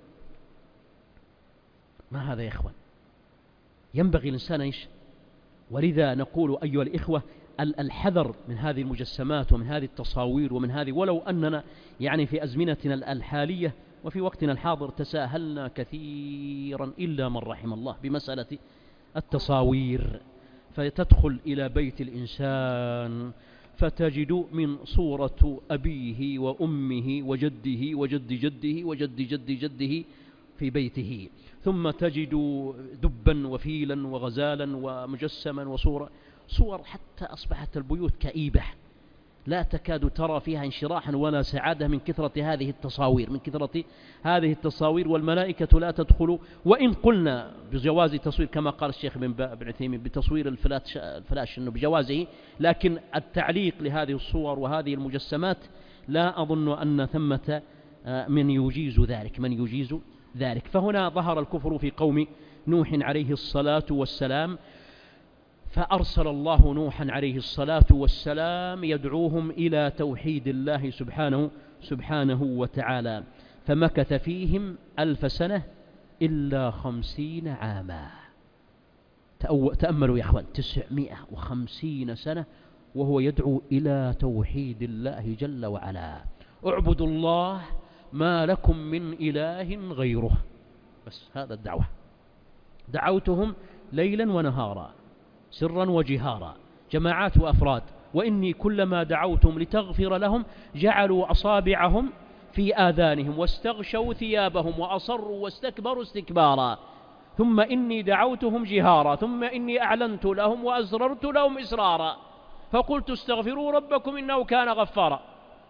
ما هذا يا إخوان؟ ينبغي الإنسان إيش؟ ولذا نقول أيها الإخوة الحذر من هذه المجسمات ومن هذه التصاوير ومن هذه، ولو أننا يعني في أزمنتنا الحالية وفي وقتنا الحاضر تساهلنا كثيرا إلا من رحم الله بمسألة التصاوير. فتدخل إلى بيت الإنسان فتجد من صورة أبيه وأمه وجده وجد جده وجد جد جده في بيته، ثم تجد دبا وفيلا وغزالا ومجسما وصورة صور حتى أصبحت البيوت كئيبة لا تكاد ترى فيها انشراحا ولا سعادة من كثرة هذه التصاوير من كثرة هذه التصاوير والملائكة لا تدخل. وإن قلنا بجواز تصوير كما قال الشيخ بن عثيمين بتصوير الفلاش, الفلاش إنه بجوازه، لكن التعليق لهذه الصور وهذه المجسمات لا أظن أن ثمة من يجيز ذلك من يجيز ذلك. فهنا ظهر الكفر في قوم نوح عليه الصلاة والسلام، فأرسل الله نوحا عليه الصلاة والسلام يدعوهم إلى توحيد الله سبحانه سبحانه وتعالى، فمكث فيهم ألف سنة إلا خمسين عاما. تأملوا يا أخوان، تسعمائة وخمسين سنة وهو يدعو إلى توحيد الله جل وعلا. اعبدوا الله ما لكم من إله غيره، بس هذا الدعوة. دعوتهم ليلا ونهارا سرا وجهارا جماعات وأفراد، وإني كلما دعوتهم لتغفر لهم جعلوا أصابعهم في آذانهم واستغشوا ثيابهم وأصروا واستكبروا استكبارا، ثم إني دعوتهم جهارا ثم إني أعلنت لهم وأسررت لهم إسرارا فقلت استغفروا ربكم إنه كان غفارا.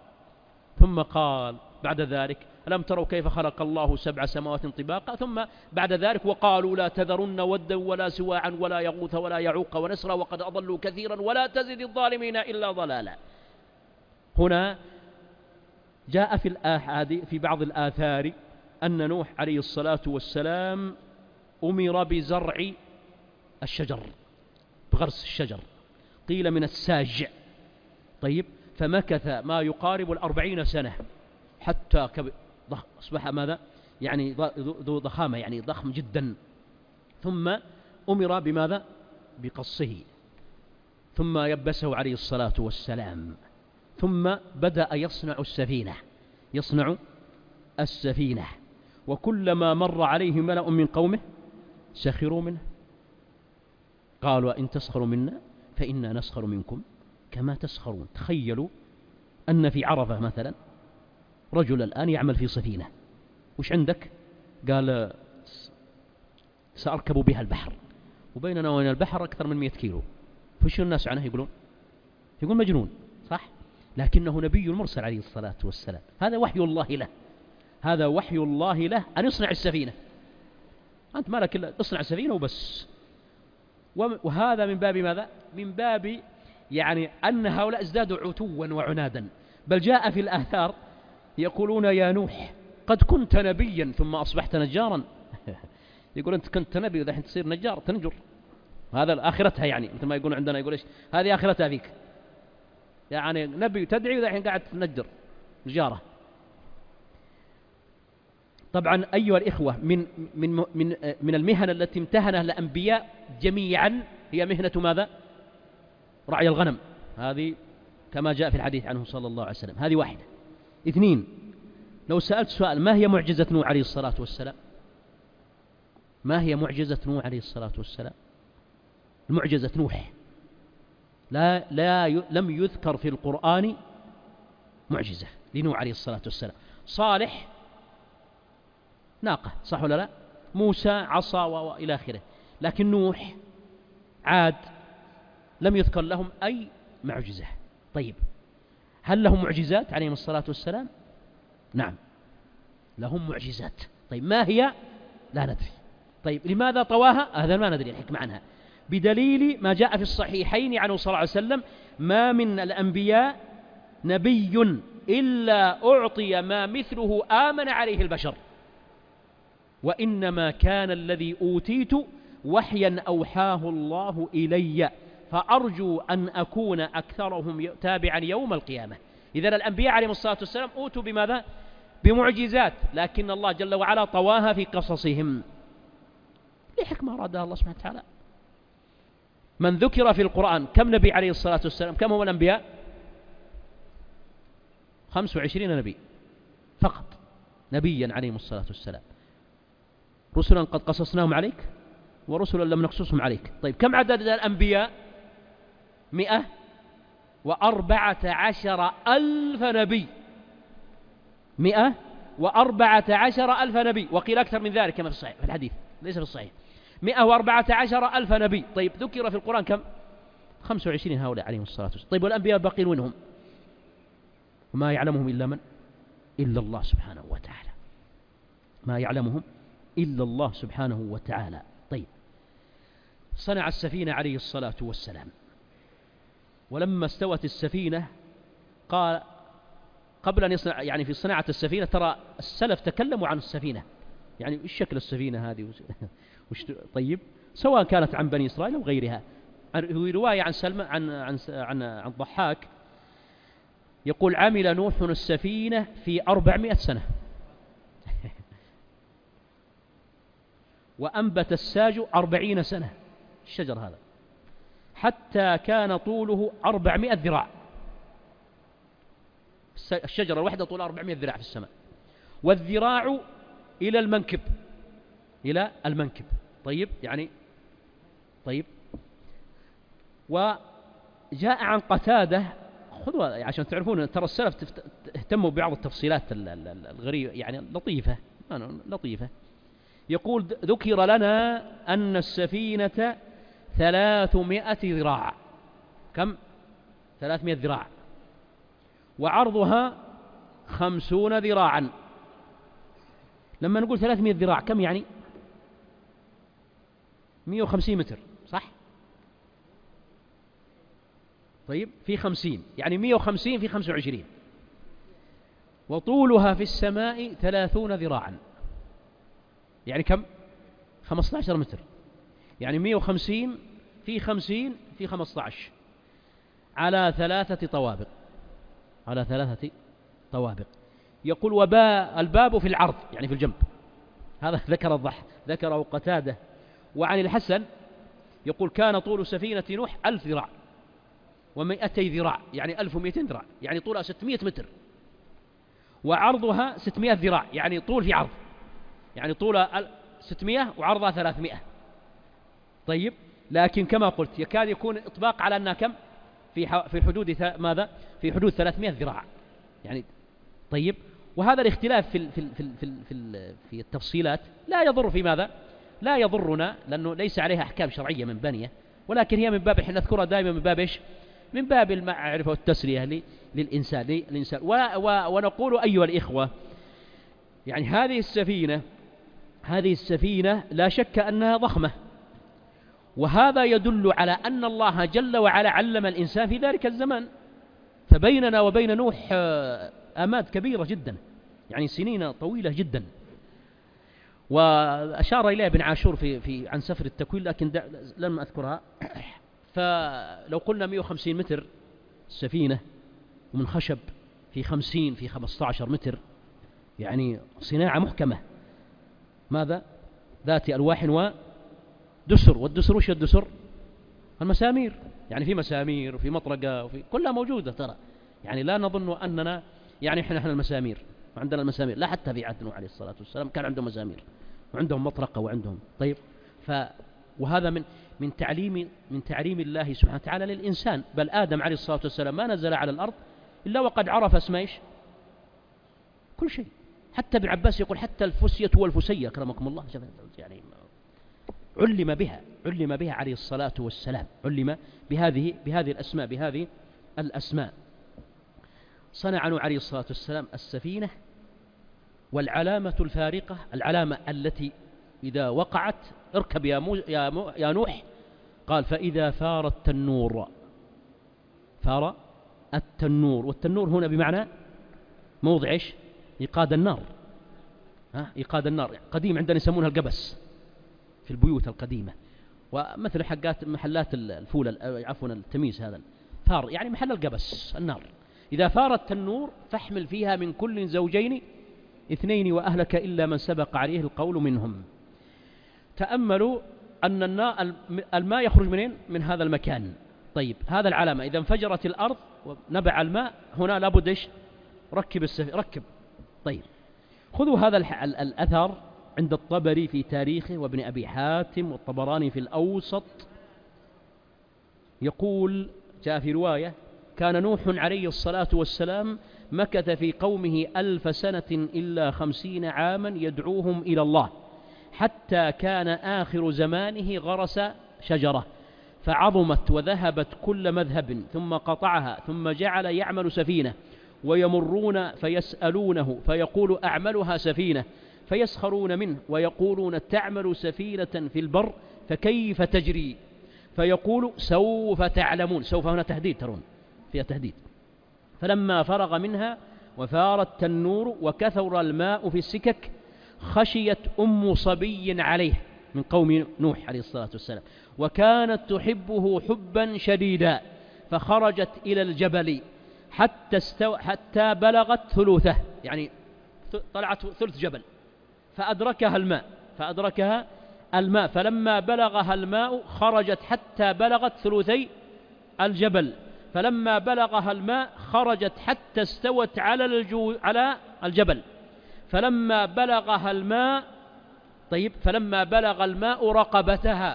ثم قال بعد ذلك ألم تروا كيف خلق الله سبع سماوات طباقا، ثم بعد ذلك وقالوا لا تذرن ودا ولا سواعا ولا يغوث ولا يعوق ونسرا وقد أضلوا كثيرا ولا تزد الظالمين إلا ضلالا. هنا جاء في الآحاد في بعض الآثار أن نوح عليه الصلاة والسلام أمر بزرع الشجر بغرس الشجر، قيل من الساج. طيب فمكث ما يقارب الأربعين سنة حتى أصبح ماذا يعني ذو ضخامة يعني ضخم جدا. ثم أمر بماذا؟ بقصه، ثم يبسه عليه الصلاة والسلام، ثم بدأ يصنع السفينة يصنع السفينة وكلما مر عليه ملأ من قومه سخروا منه، قالوا إن تسخروا منا فإنا نسخر منكم كما تسخرون. تخيلوا أن في عرفة مثلا رجل الآن يعمل في سفينة، وش عندك؟ قال سأركب بها البحر، وبيننا وبين البحر أكثر من مئة كيلو، فشو الناس عنه يقولون؟ يقول مجنون، صح؟ لكنه نبي مرسل عليه الصلاة والسلام، هذا وحي الله له، هذا وحي الله له أن يصنع السفينة. أنت مالك إلا تصنع سفينة وبس. وهذا من باب ماذا؟ من باب يعني أن هؤلاء ازدادوا عتوا وعنادا، بل جاء في الآثار يقولون يا نوح قد كنت نبيا ثم أصبحت نجارا. يقول أنت كنت نبي وذحين تصير نجار تنجر، هذا آخرتها، يعني مثل ما يقولون عندنا، يقول إيش هذه آخرتها فيك، يعني نبي تدعي وذحين قاعد تنجر نجارة. طبعا أيها الإخوة، من من من من المهن التي امتهنها الأنبياء جميعا هي مهنة ماذا؟ رعي الغنم، هذه كما جاء في الحديث عنه صلى الله عليه وسلم، هذه واحدة. اثنين، لو سألت سؤال ما هي معجزة نوح عليه الصلاة والسلام؟ ما هي معجزة نوح عليه الصلاة والسلام؟ معجزة نوح لا لا ي... لم يذكر في القرآن معجزة لنوح عليه الصلاة والسلام. صالح ناقة، صح ولا لا؟ موسى عصا وإلى آخره، لكن نوح عاد لم يذكر لهم أي معجزة. طيب هل لهم معجزات عليهم الصلاة والسلام؟ نعم لهم معجزات. طيب ما هي؟ لا ندري. طيب لماذا طواها؟ هذا ما ندري الحكمة عنها، بدليل ما جاء في الصحيحين عنه صلى الله عليه وسلم: ما من الأنبياء نبي إلا أعطي ما مثله آمن عليه البشر، وإنما كان الذي أوتيت وحيا أوحاه الله إلي، فأرجو أن أكون أكثرهم تابعا يوم القيامة. إذن الأنبياء عليهم الصلاة والسلام أوتوا بماذا؟ بمعجزات، لكن الله جل وعلا طواها في قصصهم لحكمة أرادها الله سبحانه وتعالى. من ذكر في القرآن كم نبي عليه الصلاة والسلام؟ كم هم الأنبياء؟ خمس وعشرين نبي فقط، نبيا عليهم الصلاة والسلام. رسلا قد قصصناهم عليك ورسلا لم نقصصهم عليك. طيب كم عدد الأنبياء؟ مئة وأربعة عشر ألف نبي، مئة وأربعة عشر ألف نبي، وقيل أكثر من ذلك كما في الصحيح، في الحديث ليس في الصحيح، مئة وأربعة عشر ألف نبي. طيب ذكر في القرآن كم؟ خمس وعشرين هؤلاء عليهم الصلاة والسلام. طيب والأنبياء باقين وينهم؟ وما يعلمهم إلا من؟ إلا الله سبحانه وتعالى، ما يعلمهم إلا الله سبحانه وتعالى. طيب صنع السفينة عليه الصلاة والسلام، ولما استوت السفينة قال قبل أن يصنع، يعني في صناعة السفينة ترى السلف تكلموا عن السفينة، يعني إيش شكل السفينة هذه وش. طيب سواء كانت عن بني إسرائيل أو غيرها. رواية عن سلمى عن عن عن عن ضحاك يقول: عمل نوح السفينة في أربعمائة سنة وأنبت الساج أربعين سنة، الشجر هذا حتى كان طوله أربعمائة ذراع، الشجرة الواحدة طولها أربعمائة ذراع في السماء، والذراع إلى المنكب، إلى المنكب. طيب يعني طيب وجاء عن قتادة، خذوا عشان تعرفون ترى السلف اهتموا ببعض التفصيلات الغريبة يعني لطيفة لطيفة. يقول: ذكر لنا أن السفينة ثلاثمائة ذراع. كم؟ ثلاثمائة ذراع، وعرضها خمسون ذراعا. لما نقول ثلاثمائة ذراع كم يعني؟ مئة وخمسين متر، صح؟ طيب في خمسين، يعني مئة وخمسين في خمسة وعشرين، وطولها في السماء ثلاثون ذراعا، يعني كم؟ خمسة عشر متر، يعني مئة وخمسين في خمسين في خمسة عشر، على ثلاثة طوابق، على ثلاثة طوابق. يقول: وباء الباب في العرض، يعني في الجنب، هذا ذكر الضح ذكره قتادة. وعن الحسن يقول كان طول سفينة نوح ألف ذراع ومئتي ذراع، يعني ألف ومئتين ذراع، يعني طولها ستمائة متر، وعرضها ستمائة ذراع، يعني طول في عرض، يعني طولها ستمائة وعرضها ثلاثمائة. طيب، لكن كما قلت يكاد يكون إطباق على أنها كم في في حدود ماذا في حدود ثلاثمائة ذراع يعني. طيب، وهذا الاختلاف في في في في في التفصيلات لا يضر في ماذا لا يضرنا، لأنه ليس عليها أحكام شرعية من بنية، ولكن هي من باب احنا نذكرها دائما من باب ايش؟ من باب المعرفة والتسلية للإنسان للإنسان ونقول أيها الإخوة، يعني هذه السفينة هذه السفينة لا شك أنها ضخمة، وهذا يدل على أن الله جل وعلا علم الإنسان في ذلك الزمان، فبيننا وبين نوح آماد كبيرة جدا، يعني سنين طويلة جدا. وأشار إليه ابن عاشور في في عن سفر التكوين، لكن لم أذكرها. فلو قلنا مئة وخمسين متر السفينة ومن خشب في خمسين في خمسة عشر متر، يعني صناعة محكمة، ماذا ذات ألواح ودسر. والدسر وش الدسر؟ المسامير، يعني في مسامير وفي مطرقة وفي كلها موجودة ترى، يعني لا نظن أننا يعني إحنا إحنا المسامير وعندنا المسامير، لا حتى في عهد نوح عليه الصلاة والسلام كان عندهم مسامير وعندهم مطرقة وعندهم. طيب، ف وهذا من من تعليم من تعليم الله سبحانه وتعالى للإنسان. بل آدم عليه الصلاة والسلام ما نزل على الأرض إلا وقد عرف اسم إيش؟ كل شيء. حتى ابن عباس يقول حتى الفسية والفسية أكرمكم الله، يعني علم بها علم بها عليه الصلاة والسلام، علم بهذه بهذه الأسماء بهذه الأسماء. صنع نوح عليه الصلاة والسلام السفينة، والعلامة الفارقة، العلامة التي إذا وقعت اركب يا, مو يا, مو يا نوح، قال فإذا ثار التنور. ثار التنور، والتنور هنا بمعنى موضع إيش؟ إيقاد النار. ها إيقاد النار قديم عندنا يسمونها القبس في البيوت القديمة، ومثل حقات محلات الفول عفوا التميز، هذا ثار يعني محل القبس النار. إذا ثار التنور فاحمل فيها من كل زوجين اثنين وأهلك إلا من سبق عليه القول منهم. تأملوا أن الماء يخرج منين؟ من هذا المكان. طيب، هذا العلامة إذا انفجرت الأرض ونبع الماء هنا لابد إيش؟ ركب السفينة ركب. طيب، خذوا هذا الأثر عند الطبري في تاريخه وابن أبي حاتم والطبراني في الأوسط. يقول جاء في رواية كان نوح عليه الصلاة والسلام مكث في قومه ألف سنة إلا خمسين عاما يدعوهم إلى الله، حتى كان آخر زمانه غرس شجرة فعظمت وذهبت كل مذهب ثم قطعها، ثم جعل يعمل سفينة ويمرون فيسألونه فيقول أعملها سفينة، فيسخرون منه ويقولون تعمل سفينة في البر فكيف تجري؟ فيقول سوف تعلمون. سوف هنا تهديد، ترون فيها تهديد. فلما فرغ منها وفار التنور وكثر الماء في السكك خشيت أم صبي عليه من قوم نوح عليه الصلاة والسلام، وكانت تحبه حبا شديدا، فخرجت إلى الجبل حتى, استو... حتى بلغت ثلثه، يعني طلعت ثلث جبل، فأدركها الماء فأدركها الماء فلما بلغها الماء خرجت حتى بلغت ثلثي الجبل، فلما بلغها الماء خرجت حتى استوت على الجو... على الجبل، فلما بلغها الماء طيب فلما بلغ الماء رقبتها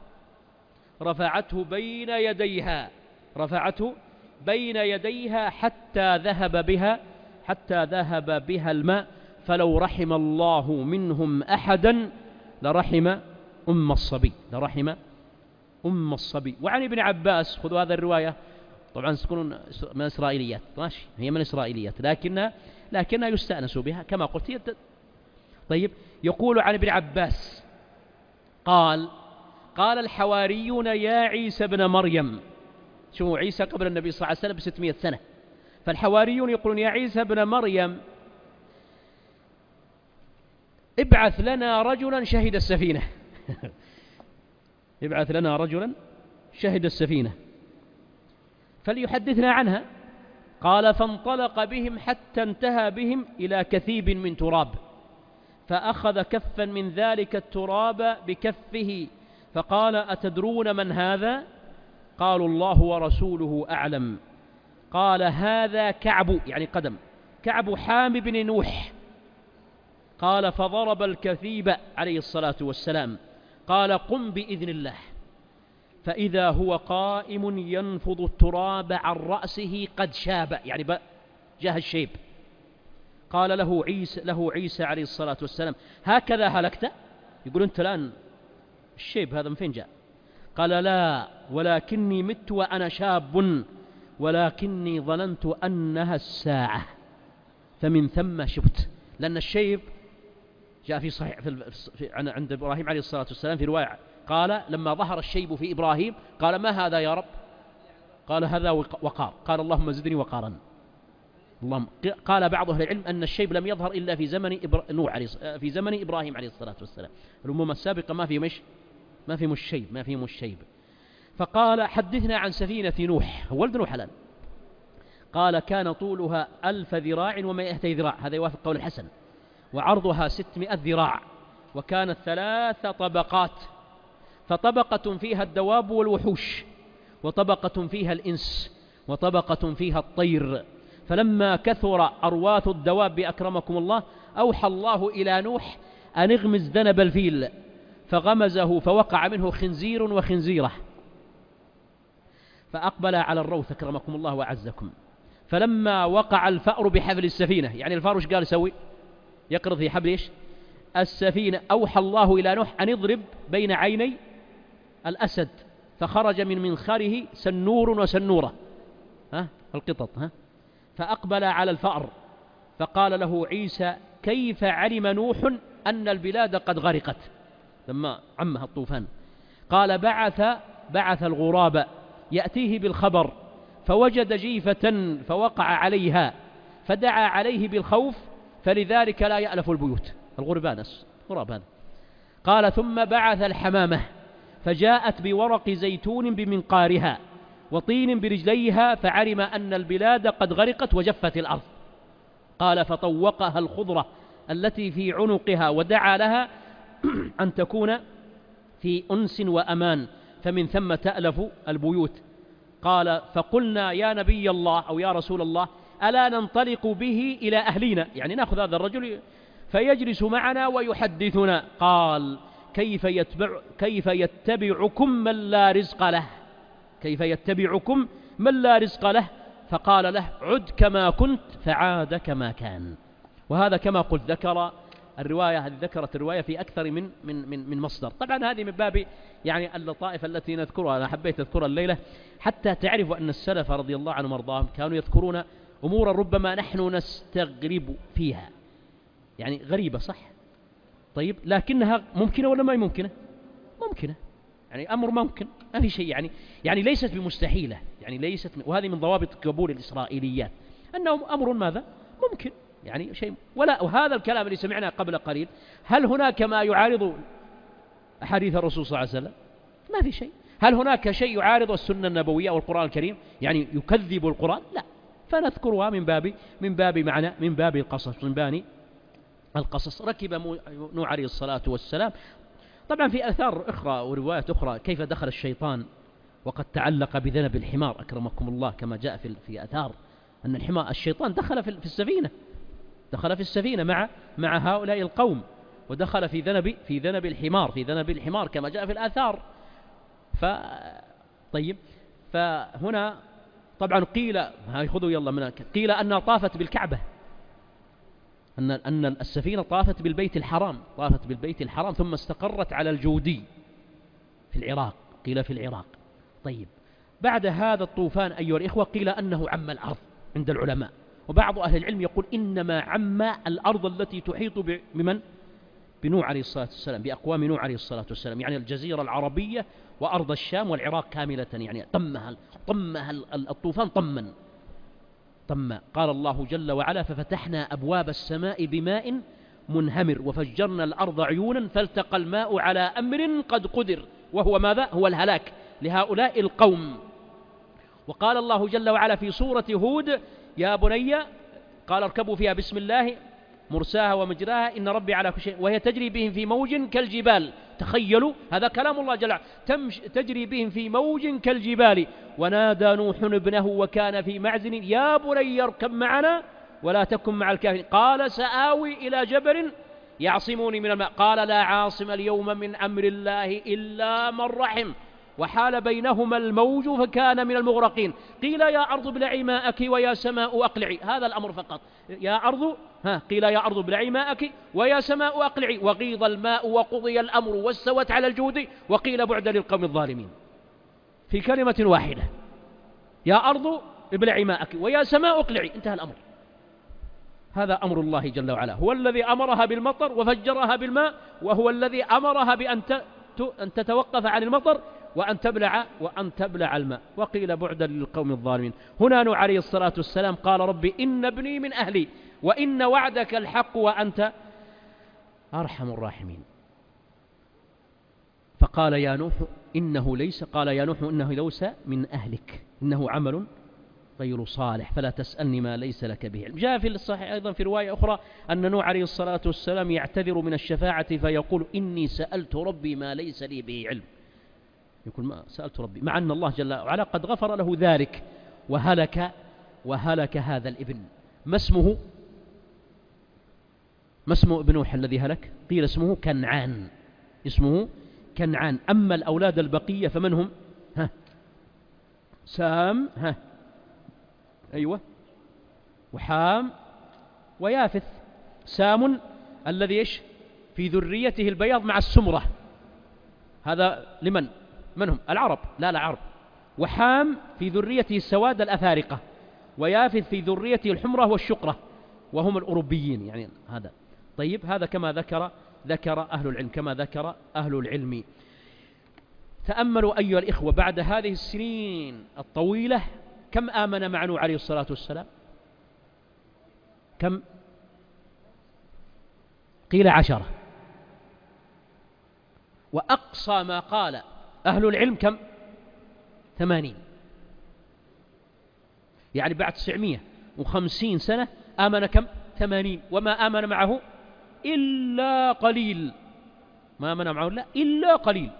رفعته بين يديها رفعته بين يديها حتى ذهب بها حتى ذهب بها الماء، فلو رحم الله منهم أحدا لرحم أم الصبي لرحم أم الصبي. وعن ابن عباس، خذوا هذا الرواية، طبعا تكون من إسرائيليات، ماشي هي من إسرائيليات لكنها لكنها يستأنس بها كما قلت. طيب، يقول عن ابن عباس قال قال الحواريون يا عيسى ابن مريم، شوفوا عيسى قبل النبي صلى الله عليه وسلم بستمائة سنة، فالحواريون يقولون يا عيسى ابن مريم ابعث لنا رجلا شهد السفينة ابعث لنا رجلا شهد السفينة فليحدثنا عنها. قال فانطلق بهم حتى انتهى بهم إلى كثيب من تراب، فأخذ كفا من ذلك التراب بكفه فقال أتدرون من هذا؟ قالوا الله ورسوله أعلم. قال هذا كعب، يعني قدم كعب حام بن نوح. قال فضرب الكثيب عليه الصلاة والسلام. قال قم بإذن الله، فإذا هو قائم ينفض التراب عن رأسه قد شاب، يعني جاه الشيب. قال له عيسى, له عيسى عليه الصلاة والسلام هكذا هلكت؟ يقول أنت الآن الشيب هذا من فين جاء؟ قال لا، ولكني مت وأنا شاب، ولكني ظننت أنها الساعة، فمن ثم شبت. لأن الشيب جاء في صحيح في عند إبراهيم عليه الصلاة والسلام في رواية، قال لما ظهر الشيب في إبراهيم قال ما هذا يا رب؟ قال هذا وقار. قال اللهم زدني وقارا. اللهم. قال بعض أهل العلم أن الشيب لم يظهر إلا في زمن إبرا... نوح عليه في زمن إبراهيم عليه الصلاة والسلام. الأمم السابقة ما في مش ما في مش شيب ما في مش شيب. فقال حدثنا عن سفينة نوح، ولد نوح الآن. قال كان طولها ألف ذراع ومائتي ذراع، هذا يوافق قول الحسن، وعرضها ستمائة ذراع، وكانت ثلاث طبقات، فطبقة فيها الدواب والوحوش، وطبقة فيها الإنس، وطبقة فيها الطير. فلما كثر أرواث الدواب أكرمكم الله أوحى الله إلى نوح أن اغمز ذنب الفيل، فغمزه فوقع منه خنزير وخنزيرة، فأقبل على الروث أكرمكم الله وعزكم. فلما وقع الفأر بحبل السفينة، يعني الفأر وش قال يسوي؟ يقرض في حبل إيش؟ السفينة. أوحى الله إلى نوح أن يضرب بين عيني الأسد، فخرج من منخره سنور وسنورة، ها القطط، ها فأقبل على الفأر، فقال له عيسى كيف علم نوح أن البلاد قد غرقت لما عمها الطوفان؟ قال بعث بعث الغراب يأتيه بالخبر، فوجد جيفة فوقع عليها، فدعا عليه بالخوف، فلذلك لا يألف البيوت. الغربانس غراب هذا. قال ثم بعث الحمامة فجاءت بورق زيتون بمنقارها وطين برجليها، فعلم أن البلاد قد غرقت وجفت الأرض. قال فطوقها الخضرة التي في عنقها ودعا لها أن تكون في أنس وأمان، فمن ثم تألف البيوت. قال فقلنا يا نبي الله أو يا رسول الله ألا ننطلق به إلى أهلنا، يعني نأخذ هذا الرجل فيجلس معنا ويحدثنا. قال كيف يتبع كيف يتبعكم من لا رزق له كيف يتبعكم من لا رزق له؟ فقال له عد كما كنت فعاد كما كان. وهذا كما قلت ذكر الرواية هذه ذكرت الرواية في أكثر من من من من مصدر. طبعا هذه من باب يعني اللطائف التي نذكرها، أنا حبيت أذكرها الليلة حتى تعرفوا أن السلف رضي الله عنهم وارضاهم كانوا يذكرون أمورا ربما نحن نستغرب فيها، يعني غريبة صح، طيب لكنها ممكنة ولا ما ممكنة؟ ممكنة، يعني أمر ممكن، ما في شيء يعني يعني ليست بمستحيلة، يعني ليست، وهذه من ضوابط قبول الإسرائيليات أنه أمر ماذا؟ ممكن، يعني شيء. ولا وهذا الكلام اللي سمعناه قبل قليل هل هناك ما يعارض أحاديث الرسول صلى الله عليه وسلم؟ ما في شيء. هل هناك شيء يعارض السنة النبوية والقرآن الكريم يعني يكذب القرآن؟ لا، فنذكرها من باب من باب معنى من باب القصص من باب القصص. ركب نوح عليه الصلاة والسلام. طبعا في آثار أخرى وروايات أخرى كيف دخل الشيطان وقد تعلق بذنب الحمار أكرمكم الله، كما جاء في في آثار أن الحمار الشيطان دخل في السفينة دخل في السفينة مع مع هؤلاء القوم، ودخل في ذنب في ذنب الحمار في ذنب الحمار كما جاء في الآثار. ف طيب فهنا طبعا قيل هاي خذوا يلا منك قيل أنها طافت بالكعبة، أن أن السفينة طافت بالبيت الحرام طافت بالبيت الحرام ثم استقرت على الجودي في العراق، قيل في العراق. طيب بعد هذا الطوفان أيها الإخوة قيل أنه عم الأرض عند العلماء، وبعض أهل العلم يقول إنما عم الأرض التي تحيط بمن؟ بنوح عليه الصلاة والسلام، بأقوام نوح عليه الصلاة والسلام، يعني الجزيرة العربية وأرض الشام والعراق كاملة، يعني طمها طمها الطوفان طما طم. قال الله جل وعلا ففتحنا أبواب السماء بماء منهمر وفجرنا الأرض عيونا فالتقى الماء على أمر قد قدر، وهو ماذا؟ هو الهلاك لهؤلاء القوم. وقال الله جل وعلا في سورة هود يا بني قال اركبوا فيها بسم الله مرساها ومجراها إن ربي على كل شيء، وهي تجري بهم في موج كالجبال. تخيلوا، هذا كلام الله جل وعلا، تجري بهم في موج كالجبال. ونادى نوح ابنه وكان في معزل يا بني اركب معنا ولا تكن مع الكافرين قال سآوي إلى جبل يعصموني من الماء قال لا عاصم اليوم من أمر الله إلا من رحم وحال بينهما الموج فكان من المغرقين. قيل يا أرض ابلعي ماءك ويا سماء أقلعي، هذا الأمر فقط. يا أرض ها قيل يا أرض ابلعي ماءك ويا سماء أقلعي وغيض الماء وقضي الأمر واستوت على الجود وقيل بعدا للقوم الظالمين. في كلمة واحدة، يا أرض ابلعي ماءك ويا سماء أقلعي، انتهى الأمر. هذا أمر الله جل وعلا، هو الذي أمرها بالمطر وفجرها بالماء، وهو الذي أمرها بأن أن تتوقف عن المطر وأن تبلع وأن تبلع الماء. وقيل بعدا للقوم الظالمين. هنا نوح عليه الصلاة والسلام قال ربي إن ابني من أهلي وإن وعدك الحق وأنت أرحم الراحمين. فقال يا نوح إنه ليس قال يا نوح إنه ليس من أهلك إنه عمل غير صالح فلا تسألني ما ليس لك به علم. جاء في الصحيح أيضا في رواية أخرى أن نوح عليه الصلاة والسلام يعتذر من الشفاعة فيقول إني سألت ربي ما ليس لي به علم، يقول ما سألت ربي، مع أن الله جل وعلا قد غفر له ذلك. وهلك وهلك هذا الابن. ما اسمه ما اسم ابن نوح الذي هلك؟ قيل اسمه كنعان، اسمه كنعان. أما الأولاد البقية فمن هم؟ ها سام ها أيوة وحام ويافث. سام الذي إيش في ذريته البياض مع السمرة، هذا لمن من هم؟ العرب، لا لا عرب. وحام في ذريته السواد الأفارقة، ويافث في ذريته الحمرة والشقرة وهم الأوروبيين يعني. هذا طيب، هذا كما ذكر ذكر أهل العلم كما ذكر أهل العلم. تأملوا أيها الإخوة، بعد هذه السنين الطويلة كم آمن مع نوح عليه الصلاة والسلام؟ كم؟ قيل عشرة، وأقصى ما قال أهل العلم كم؟ ثمانين. يعني بعد تسعمائة وخمسين سنة آمن كم؟ ثمانين. وما آمن معه إلا قليل، ما آمن معه لا إلا قليل.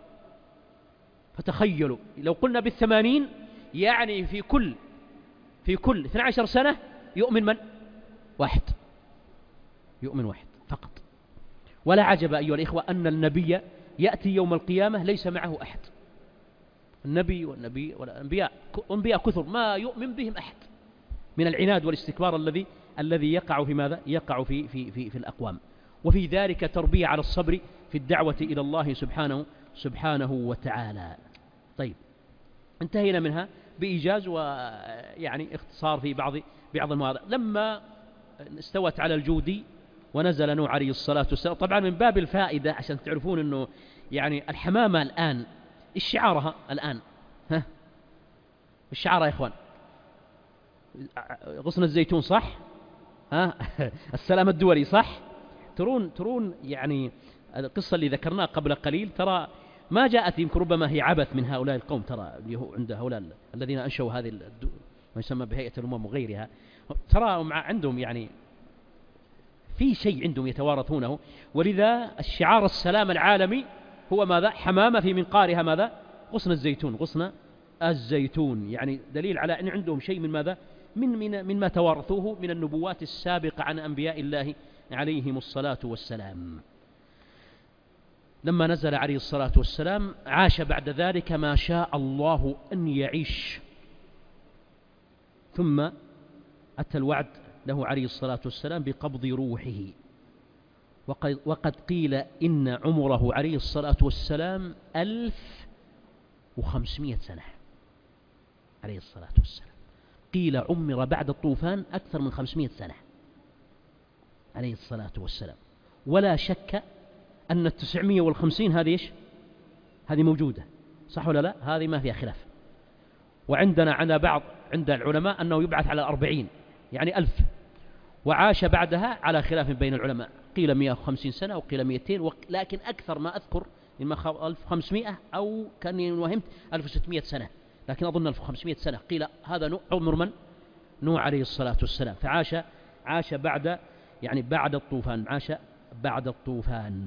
فتخيلوا لو قلنا بالثمانين، يعني في كل في كل اثنتي عشرة سنة يؤمن من؟ واحد، يؤمن واحد فقط. ولا عجب أيها الإخوة أن النبي يأتي يوم القيامة ليس معه أحد. النبي والنبي والأنبياء أنبياء كثر ما يؤمن بهم أحد من العناد والاستكبار الذي الذي يقع في ماذا؟ يقع في في في, في الأقوام. وفي ذلك تربية على الصبر في الدعوة إلى الله سبحانه سبحانه وتعالى. طيب، انتهينا منها بإيجاز ويعني اختصار في بعض بعض المواضع. لما استوت على الجودي ونزل نوح عليه الصلاة والسلام، طبعا من باب الفائدة عشان تعرفون أنه يعني الحمامة الآن إيش شعارها الآن؟ ها الشعار يا إخوان؟ غصن الزيتون صح؟ ها السلام الدولي صح؟ ترون ترون يعني القصة اللي ذكرناها قبل قليل، ترى ما جاءت يمكن ربما هي عبث من هؤلاء القوم، ترى عند هؤلاء الذين أنشأوا هذه ما يسمى بهيئة الأمم وغيرها، ترى عندهم يعني في شيء عندهم يتوارثونه. ولذا الشعار السلام العالمي هو ماذا؟ حمامة في منقارها ماذا؟ غصن الزيتون، غصن الزيتون. يعني دليل على أن عندهم شيء من ماذا؟ من من مما توارثوه من النبوات السابقة عن أنبياء الله عليهم الصلاة والسلام. لما نزل عليه الصلاة والسلام عاش بعد ذلك ما شاء الله أن يعيش، ثم أتى الوعد له عليه الصلاة والسلام بقبض روحه. وقد, وقد قيل إن عمره عليه الصلاة والسلام ألف وخمسمائة سنة عليه الصلاة والسلام. قيل عمر بعد الطوفان أكثر من خمسمائة سنة عليه الصلاة والسلام. ولا شك أن التسعمائة والخمسين هذه إيش؟ هذه موجودة صح ولا لا؟ هذه ما فيها خلاف. وعندنا على بعض عند العلماء أنه يبعث على أربعين يعني ألف، وعاش بعدها على خلاف بين العلماء، قيل مئة وخمسين سنة وقيل مئتين، لكن أكثر ما أذكر إما ألف وخمسمائة أو كأني وهمت ألف وستمائة سنة، لكن أظن ألف وخمسمائة سنة. قيل هذا عمر من؟ نوح عليه الصلاة والسلام. فعاش عاش بعد يعني بعد الطوفان، عاش بعد الطوفان.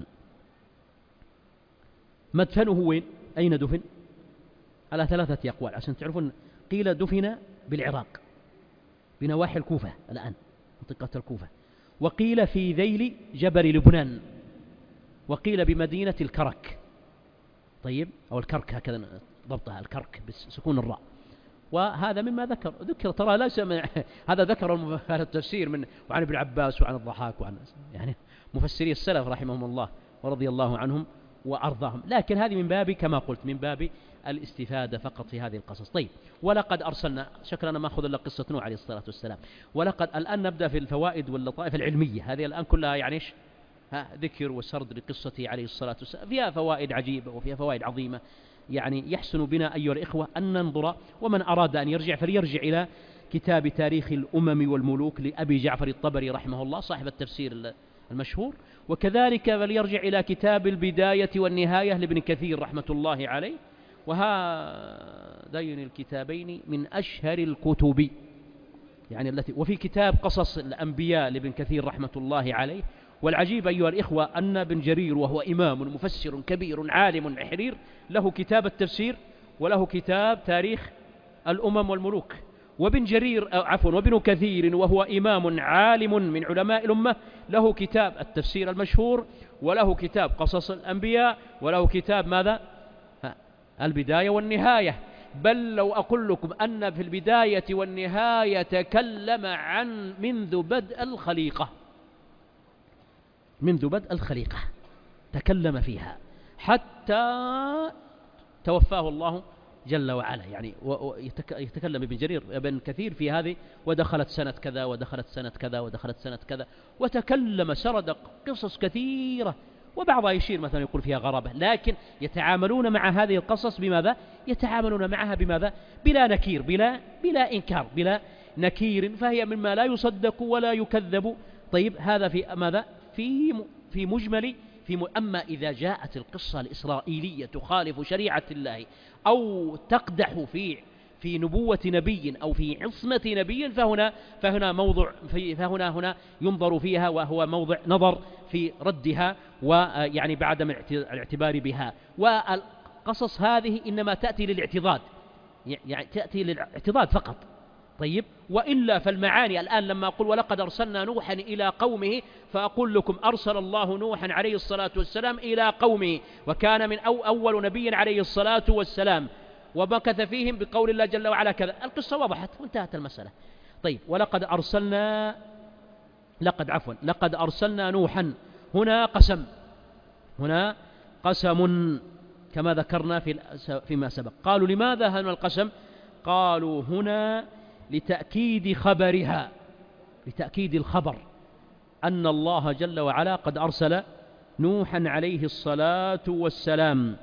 مدفنه وين؟ أين دفن؟ على ثلاثة أقوال عشان تعرفون. قيل دفن بالعراق بنواحي الكوفة الآن، منطقة الكوفة، وقيل في ذيل جبل لبنان، وقيل بمدينة الكرك. طيب، أو الكرك هكذا ضبطها، الكرك بسكون الراء. وهذا مما ذكر ذكر ترى لا سمع هذا ذكر التفسير من وعن ابن عباس وعن الضحاك وعن يعني مفسري السلف رحمهم الله ورضي الله عنهم وأرضاهم. لكن هذه من باب كما قلت من باب الاستفادة فقط في هذه القصص. طيب، ولقد أرسلنا، شكرا ما أخذ إلا قصة نوح عليه الصلاة والسلام. ولقد الآن نبدأ في الفوائد واللطائف العلمية، هذه الآن كلها يعني ها ذكر وسرد لقصته عليه الصلاة والسلام، فيها فوائد عجيبة وفيها فوائد عظيمة. يعني يحسن بنا أيها الإخوة أن ننظر، ومن أراد أن يرجع فليرجع إلى كتاب تاريخ الأمم والملوك لأبي جعفر الطبري رحمه الله صاحب التفسير المشهور، وكذلك فليرجع إلى كتاب البداية والنهاية لابن كثير رحمة الله عليه، وهذين الكتابين من أشهر الكتب يعني التي، وفي كتاب قصص الأنبياء لابن كثير رحمة الله عليه. والعجيب أيها الإخوة أن ابن جرير وهو إمام مفسر كبير عالم حرير له كتاب التفسير وله كتاب تاريخ الأمم والملوك. وابن جرير عفوا وابن كثير وهو إمام عالم من علماء الأمة له كتاب التفسير المشهور، وله كتاب قصص الأنبياء، وله كتاب ماذا؟ البداية والنهاية. بل لو أقول لكم أن في البداية والنهاية تكلم عن منذ بدء الخليقة، منذ بدء الخليقة تكلم فيها حتى توفاه الله جل وعلا. يعني يتكلم ابن جرير ابن كثير في هذه، ودخلت سنة كذا ودخلت سنة كذا ودخلت سنة كذا، وتكلم سرد قصص كثيرة، وبعضها يشير مثلا يقول فيها غرابة، لكن يتعاملون مع هذه القصص بماذا؟ يتعاملون معها بماذا؟ بلا نكير، بلا بلا إنكار، بلا نكير، فهي مما لا يصدق ولا يكذب. طيب، هذا في ماذا؟ في في مجمل في م... أما إذا جاءت القصة الإسرائيلية تخالف شريعة الله أو تقدح في في نبوة نبي أو في عصمة نبي، فهنا فهنا موضع في فهنا هنا ينظر فيها، وهو موضع نظر في ردها ويعني بعدم الاعتبار بها. والقصص هذه إنما تأتي للاعتضاد، يعني تأتي للاعتضاد فقط. طيب، وإلا فالمعاني الآن لما أقول ولقد أرسلنا نوحا إلى قومه، فأقول لكم أرسل الله نوحا عليه الصلاة والسلام إلى قومه، وكان من أو أول نبي عليه الصلاة والسلام، ومكث فيهم بقول الله جل وعلا كذا. القصة وضحت وانتهت المسألة. طيب، ولقد أرسلنا لقد عفوا لقد أرسلنا نوحا، هنا قسم، هنا قسم كما ذكرنا في فيما سبق. قالوا لماذا هنا القسم؟ قالوا هنا لتأكيد خبرها، لتأكيد الخبر أن الله جل وعلا قد أرسل نوحا عليه الصلاة والسلام.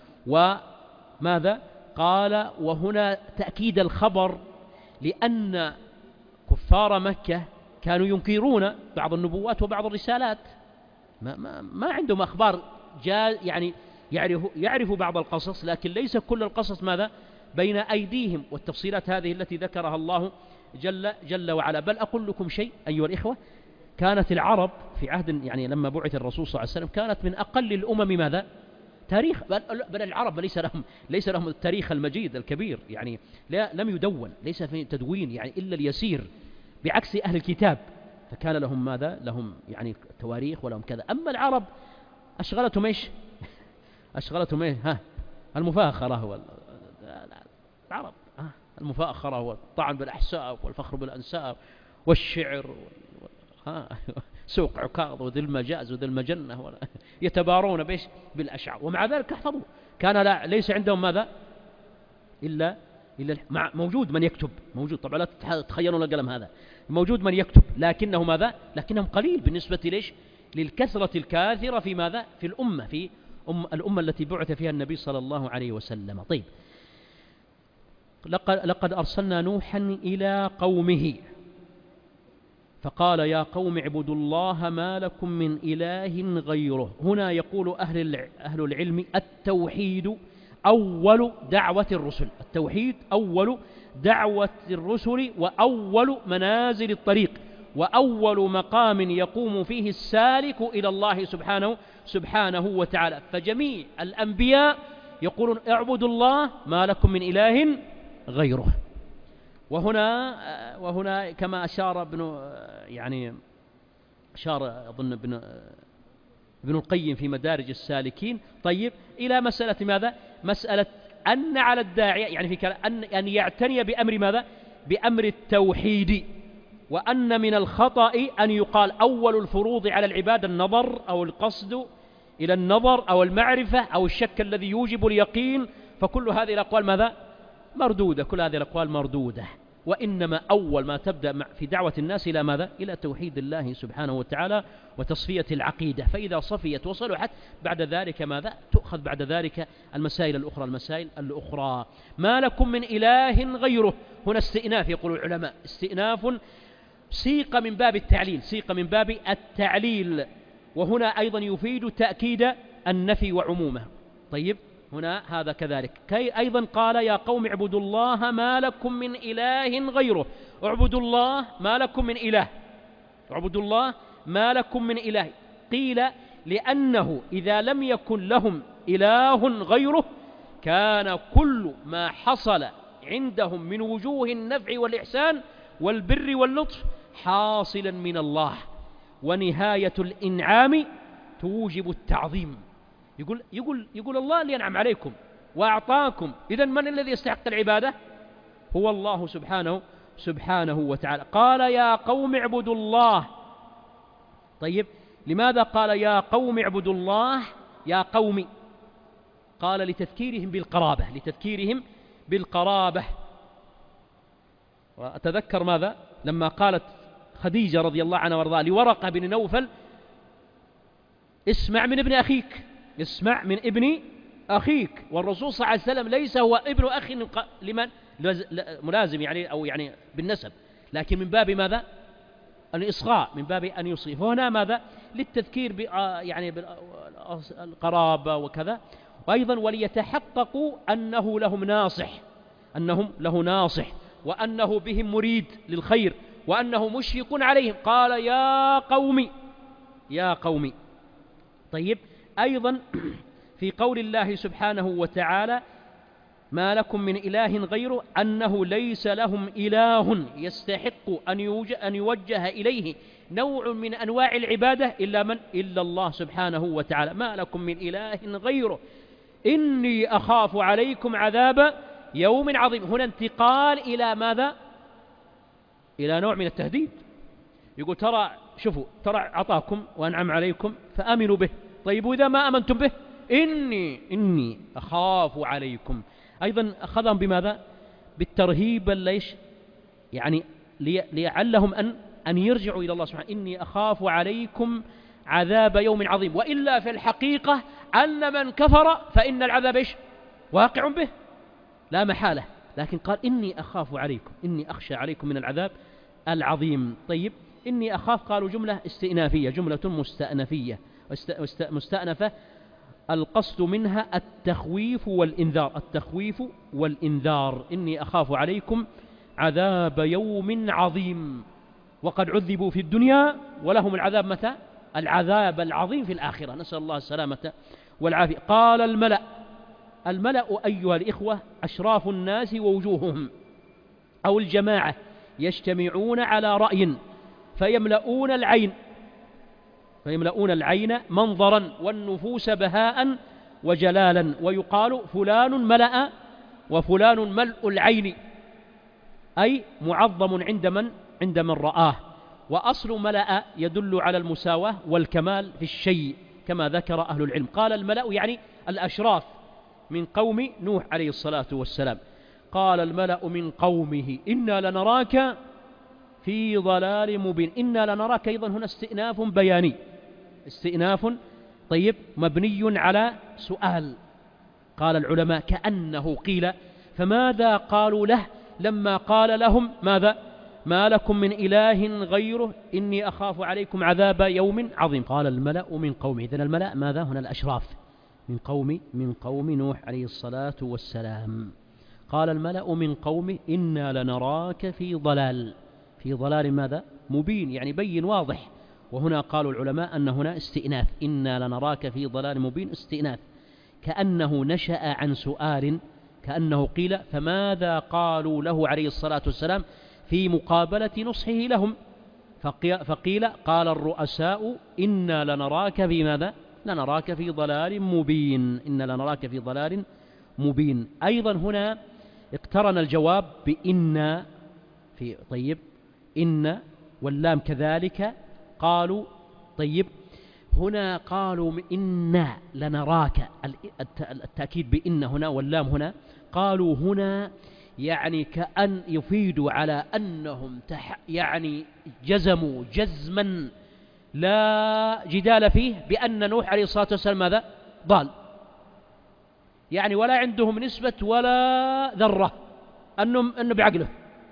وماذا قال؟ وهنا تأكيد الخبر لأن كفار مكة كانوا ينكرون بعض النبوات وبعض الرسالات، ما, ما, ما عندهم أخبار جاء يعني يعرف, يعرف بعض القصص، لكن ليس كل القصص ماذا بين أيديهم، والتفصيلات هذه التي ذكرها الله جل, جل وعلا. بل أقول لكم شيء أيها الإخوة، كانت العرب في عهد يعني لما بعث الرسول صلى الله عليه وسلم كانت من أقل الأمم ماذا تاريخ، بل, بل العرب ليس لهم ليس لهم التاريخ المجيد الكبير، يعني لا لم يدون، ليس في تدوين يعني إلا اليسير، بعكس أهل الكتاب فكان لهم ماذا لهم يعني تواريخ ولهم كذا. أما العرب أشغلتهم إيش؟ أشغلتهم إيش؟ ها المفاخرة هو العرب، ها المفاخرة هو الطعن بالأحساب والفخر بالأنساب والشعر، ها سوق عكاظ وذي المجاز وذي المجنة، يتبارون بإيش؟ بالأشعار. ومع ذلك احفظوا كان لا ليس عندهم ماذا إلا إلا مع موجود من يكتب، موجود طبعا لا تتخيلون القلم هذا، موجود من يكتب، لكنه ماذا لكنهم قليل بالنسبة ليش للكثرة الكاثرة في ماذا في الأمة، في أم الأمة التي بعث فيها النبي صلى الله عليه وسلم. طيب، لقد, لقد أرسلنا نوحا إلى قومه فقال يا قوم اعبدوا الله ما لكم من إله غيره. هنا يقول أهل أهل العلم التوحيد أول دعوة الرسل، التوحيد أول دعوة الرسل وأول منازل الطريق، وأول مقام يقوم فيه السالك إلى الله سبحانه سبحانه وتعالى. فجميع الأنبياء يقولون اعبدوا الله ما لكم من إله غيره. وهنا وهنا كما أشار ابن يعني أشار أظن ابن ابن القيم في مدارج السالكين طيب إلى مسألة ماذا؟ مسألة أن على الداعية يعني في كلام أن أن يعتني بأمر ماذا؟ بأمر التوحيد، وأن من الخطأ أن يقال أول الفروض على العباد النظر أو القصد إلى النظر أو المعرفة أو الشك الذي يوجب اليقين، فكل هذه الأقوال ماذا؟ مردودة، كل هذه الأقوال مردودة. وإنما أول ما تبدأ في دعوة الناس إلى ماذا؟ إلى توحيد الله سبحانه وتعالى وتصفية العقيدة، فإذا صفيت وصلحت بعد ذلك ماذا؟ تؤخذ بعد ذلك المسائل الأخرى المسائل الأخرى. ما لكم من إله غيره، هنا استئناف يقول العلماء، استئناف سيق من باب التعليل، سيق من باب التعليل، وهنا أيضا يفيد تأكيد النفي وعمومه. طيب هنا هذا كذلك. كي أيضا قال يا قوم اعبدوا الله ما لكم من إله غيره، اعبدوا الله ما لكم من إله، اعبدوا الله ما لكم من إله. قيل لأنه إذا لم يكن لهم إله غيره كان كل ما حصل عندهم من وجوه النفع والإحسان والبر واللطف حاصلا من الله، ونهاية الإنعام توجب التعظيم. يقول, يقول, يقول الله اللي أنعم عليكم وأعطاكم، إذن من الذي يستحق العبادة؟ هو الله سبحانه سبحانه وتعالى. قال يا قوم اعبدوا الله. طيب لماذا قال يا قوم اعبدوا الله؟ يا قوم قال لتذكيرهم بالقرابة، لتذكيرهم بالقرابة. وأتذكر ماذا لما قالت خديجة رضي الله عنها وارضاها لورقة بن نوفل اسمع من ابن أخيك، اسمع من ابن أخيك، والرسول صلى الله عليه وسلم ليس هو ابن أخ لمن ملازم يعني أو يعني بالنسب، لكن من باب ماذا؟ الإصغاء، من باب أن يصغي. فهنا ماذا؟ للتذكير يعني بالقرابة وكذا، وأيضا وليتحققوا أنه لهم ناصح، أنهم له ناصح، وأنه بهم مريد للخير، وأنه مشفق عليهم. قال يا قوم يا قوم. طيب أيضا في قول الله سبحانه وتعالى ما لكم من إله غيره أنه ليس لهم إله يستحق أن يوجه إليه نوع من أنواع العبادة إلا من؟ إلا الله سبحانه وتعالى. ما لكم من إله غيره إني أخاف عليكم عذاب يوم عظيم. هنا انتقال إلى ماذا؟ إلى نوع من التهديد. يقول ترى شوفوا ترى عطاكم وأنعم عليكم فآمنوا به، طيب وإذا ما آمنتم به إني إني أخاف عليكم. أيضا أخذهم بماذا؟ بالترهيب ليش؟ يعني ليعلهم أن أن يرجعوا إلى الله سبحانه. إني أخاف عليكم عذاب يوم عظيم. وإلا في الحقيقة أن من كفر فإن العذاب إيش؟ واقع به لا محالة، لكن قال إني أخاف عليكم، إني أخشى عليكم من العذاب العظيم. طيب إني أخاف قالوا جملة استئنافية، جملة مستأنفية مستأنفة، القصد منها التخويف والإنذار، التخويف والإنذار. إني أخاف عليكم عذاب يوم عظيم، وقد عذبوا في الدنيا ولهم العذاب متى؟ العذاب العظيم في الآخرة، نسأل الله السلامة والعافية. قال الملأ، الملأ أيها الإخوة أشراف الناس ووجوههم أو الجماعة يجتمعون على رأي فيملؤون العين فيملؤون العين منظرا والنفوس بهاء وجلالا، ويقال فلان ملأ وفلان ملء العين، أي معظم عند من عند من رآه. وأصل ملأ يدل على المساواة والكمال في الشيء كما ذكر أهل العلم. قال الملأ يعني الأشراف من قوم نوح عليه الصلاة والسلام. قال الملأ من قومه إنا لنراك في ضلال مبين. إنا لنراك أيضا هنا استئناف بياني، استئناف طيب مبني على سؤال. قال العلماء كأنه قيل فماذا قالوا له لما قال لهم ماذا؟ ما لكم من إله غيره إني أخاف عليكم عذاب يوم عظيم. قال الملأ من قومه، إذن الملأ ماذا؟ هنا الأشراف من قوم من قوم نوح عليه الصلاة والسلام. قال الملأ من قومه إنا لنراك في ضلال، في ضلال ماذا؟ مبين يعني بين واضح. وهنا قالوا العلماء أن هنا استئناف، إنا لنراك في ضلال مبين، استئناف، كأنه نشأ عن سؤال، كأنه قيل فماذا قالوا له عليه الصلاة والسلام في مقابلة نصحه لهم، فقيل قال الرؤساء إنا لنراك في ماذا؟ لنراك في ضلال مبين، إنا لنراك في ضلال مبين. أيضا هنا اقترن الجواب بإن في طيب إن واللام كذلك قالوا طيب هنا قالوا إنا لنراك، التأكيد بإن هنا واللام هنا قالوا هنا يعني كأن يفيدوا على أنهم تح يعني جزموا جزما لا جدال فيه بأن نوح عليه الصلاة والسلام ماذا؟ ضال، يعني ولا عندهم نسبة ولا ذرة أنه, أنه بعقله،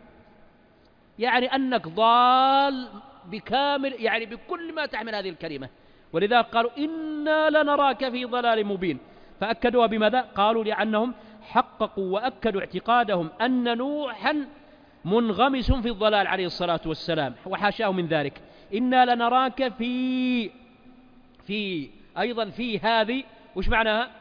يعني أنك ضال بكامل، يعني بكل ما تحمل هذه الكلمة. ولذا قالوا إنا لنراك في ضلال مبين، فأكدوها بماذا؟ قالوا لأنهم حققوا وأكدوا اعتقادهم أن نوحا منغمس في الضلال عليه الصلاة والسلام، وحاشاه من ذلك. إنا لنراك في في أيضا في هذه وش معناها؟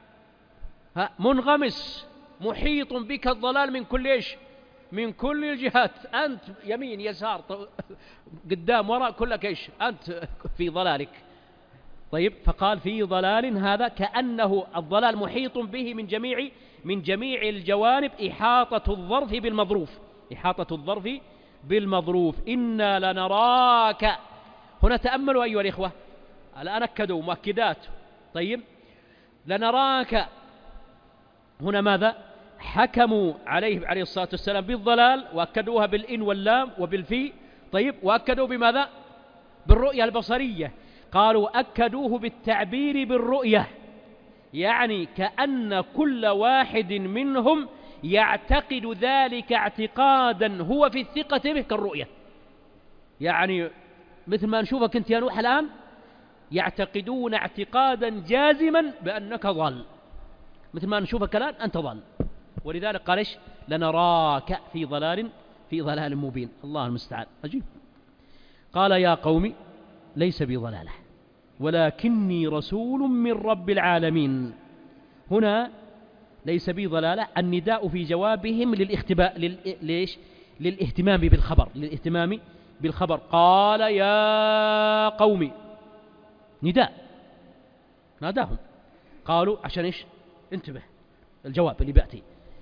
ها منغمس محيط بك الضلال من كل إيش؟ من كل الجهات، أنت يمين يسار قدام وراء كلك إيش؟ أنت في ضلالك. طيب فقال في ضلال، هذا كأنه الضلال محيط به من جميع من جميع الجوانب، إحاطة الظرف بالمظروف، إحاطة الظرف بالمظروف. إنا لنراك، هنا تأملوا أيها الإخوة، الآن أكدوا مؤكدات. طيب لنراك هنا ماذا؟ حكموا عليه عليه الصلاة والسلام بالضلال، وأكدوها بالإن واللام وبالفي. طيب وأكدوا بماذا؟ بالرؤية البصرية، قالوا أكدوه بالتعبير بالرؤية، يعني كأن كل واحد منهم يعتقد ذلك اعتقادا هو في الثقة به كالرؤية، يعني مثل ما نشوفك أنت يا نوح الآن، يعتقدون اعتقادا جازما بأنك ضال، مثل ما نشوفك الآن أنت ضال. ولذلك قال إيش؟ لنراك في ضلال في ضلال مبين. الله المستعان. عجيب. قال يا قوم ليس بي ضلالة ولكني رسول من رب العالمين. هنا ليس بي ضلالة النداء في جوابهم للاختباء لل... ليش؟ للاهتمام بالخبر، للاهتمام بالخبر. قال يا قوم، نداء ناداهم، قالوا عشان إيش؟ انتبه الجواب اللي بيأتي.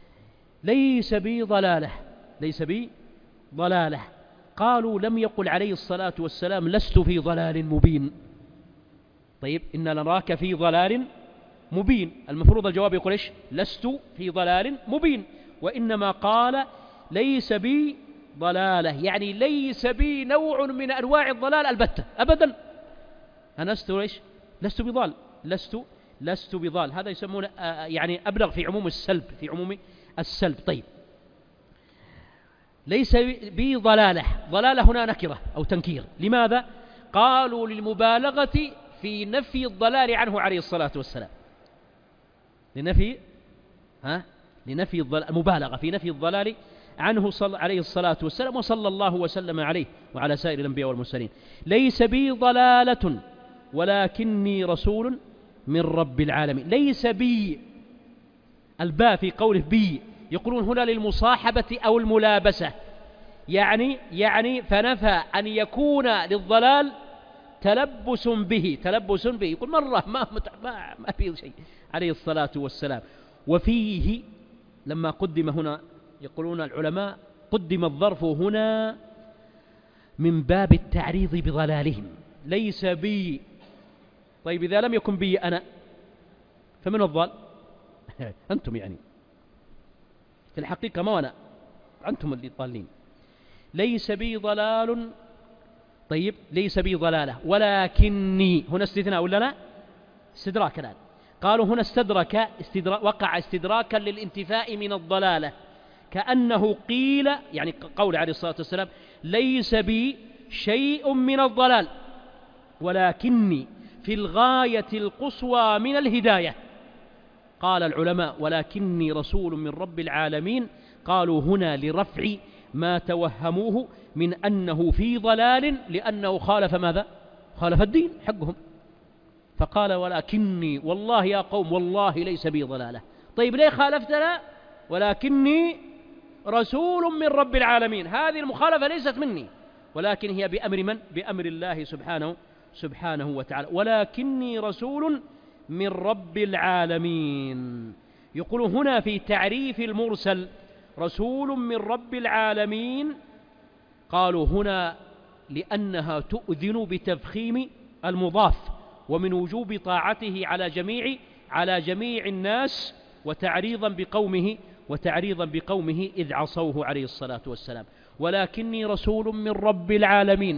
ليس بي ضلالة، ليس بي ضلالة. قالوا لم يقل عليه الصلاة والسلام لست في ضلال مبين. طيب إن نراك في ضلال مبين، المفروض الجواب يقول إيش؟ لست في ضلال مبين. وإنما قال ليس بي ضلالة، يعني ليس بي نوع من أنواع الضلال البتة أبدا. أنا لست إيش؟ لست بضال، لست لست بضال. هذا يسمونه يعني أبلغ في عموم السلب، في عموم السلب. طيب ليس بي ضلالة، ضلالة هنا نكرة أو تنكير. لماذا؟ قالوا للمبالغة في نفي الضلال عنه عليه الصلاة والسلام، لنفي ها لنفي الضلال، المبالغة في نفي الضلال عنه صلى عليه الصلاة والسلام، وصلى الله وسلم عليه وعلى سائر الأنبياء والمرسلين. ليس بي ضلالة ولكني رسول من رب العالمين. ليس بي، الباء في قوله بي يقولون هنا للمصاحبة أو الملابسة، يعني يعني فنفى أن يكون للضلال تلبس به، تلبس به، يقول مرة ما ما ما في شيء عليه الصلاة والسلام. وفيه لما قدم هنا يقولون العلماء قدم الظرف هنا من باب التعريض بضلالهم. ليس بي، طيب إذا لم يكن بي أنا فمن الضال؟ أنتم، يعني في الحقيقة ما أنا، أنتم اللي ضالين. ليس بي ضلال، طيب ليس بي ضلالة ولكني، هنا استثناء ولا لا؟ استدراك الآن. قالوا هنا استدرك استدرا وقع استدراكا للانتفاء من الضلالة، كأنه قيل يعني قول عليه الصلاة والسلام ليس بي شيء من الضلال ولكني في الغاية القصوى من الهداية. قال العلماء ولكني رسول من رب العالمين، قالوا هنا لرفع ما توهموه من أنه في ضلال لأنه خالف ماذا؟ خالف الدين حقهم. فقال ولكني والله يا قوم والله ليس بي ضلالة. طيب ليه خالفتنا؟ ولكني رسول من رب العالمين. هذه المخالفة ليست مني ولكن هي بأمر من؟ بأمر الله سبحانه سبحانه وتعالى. ولكني رسول من رب العالمين. يقول هنا في تعريف المرسل رسول من رب العالمين، قالوا هنا لأنها تؤذن بتفخيم المضاف ومن وجوب طاعته على جميع على جميع الناس وتعريضا بقومه وتعريضا بقومه إذ عصوه عليه الصلاة والسلام. ولكني رسول من رب العالمين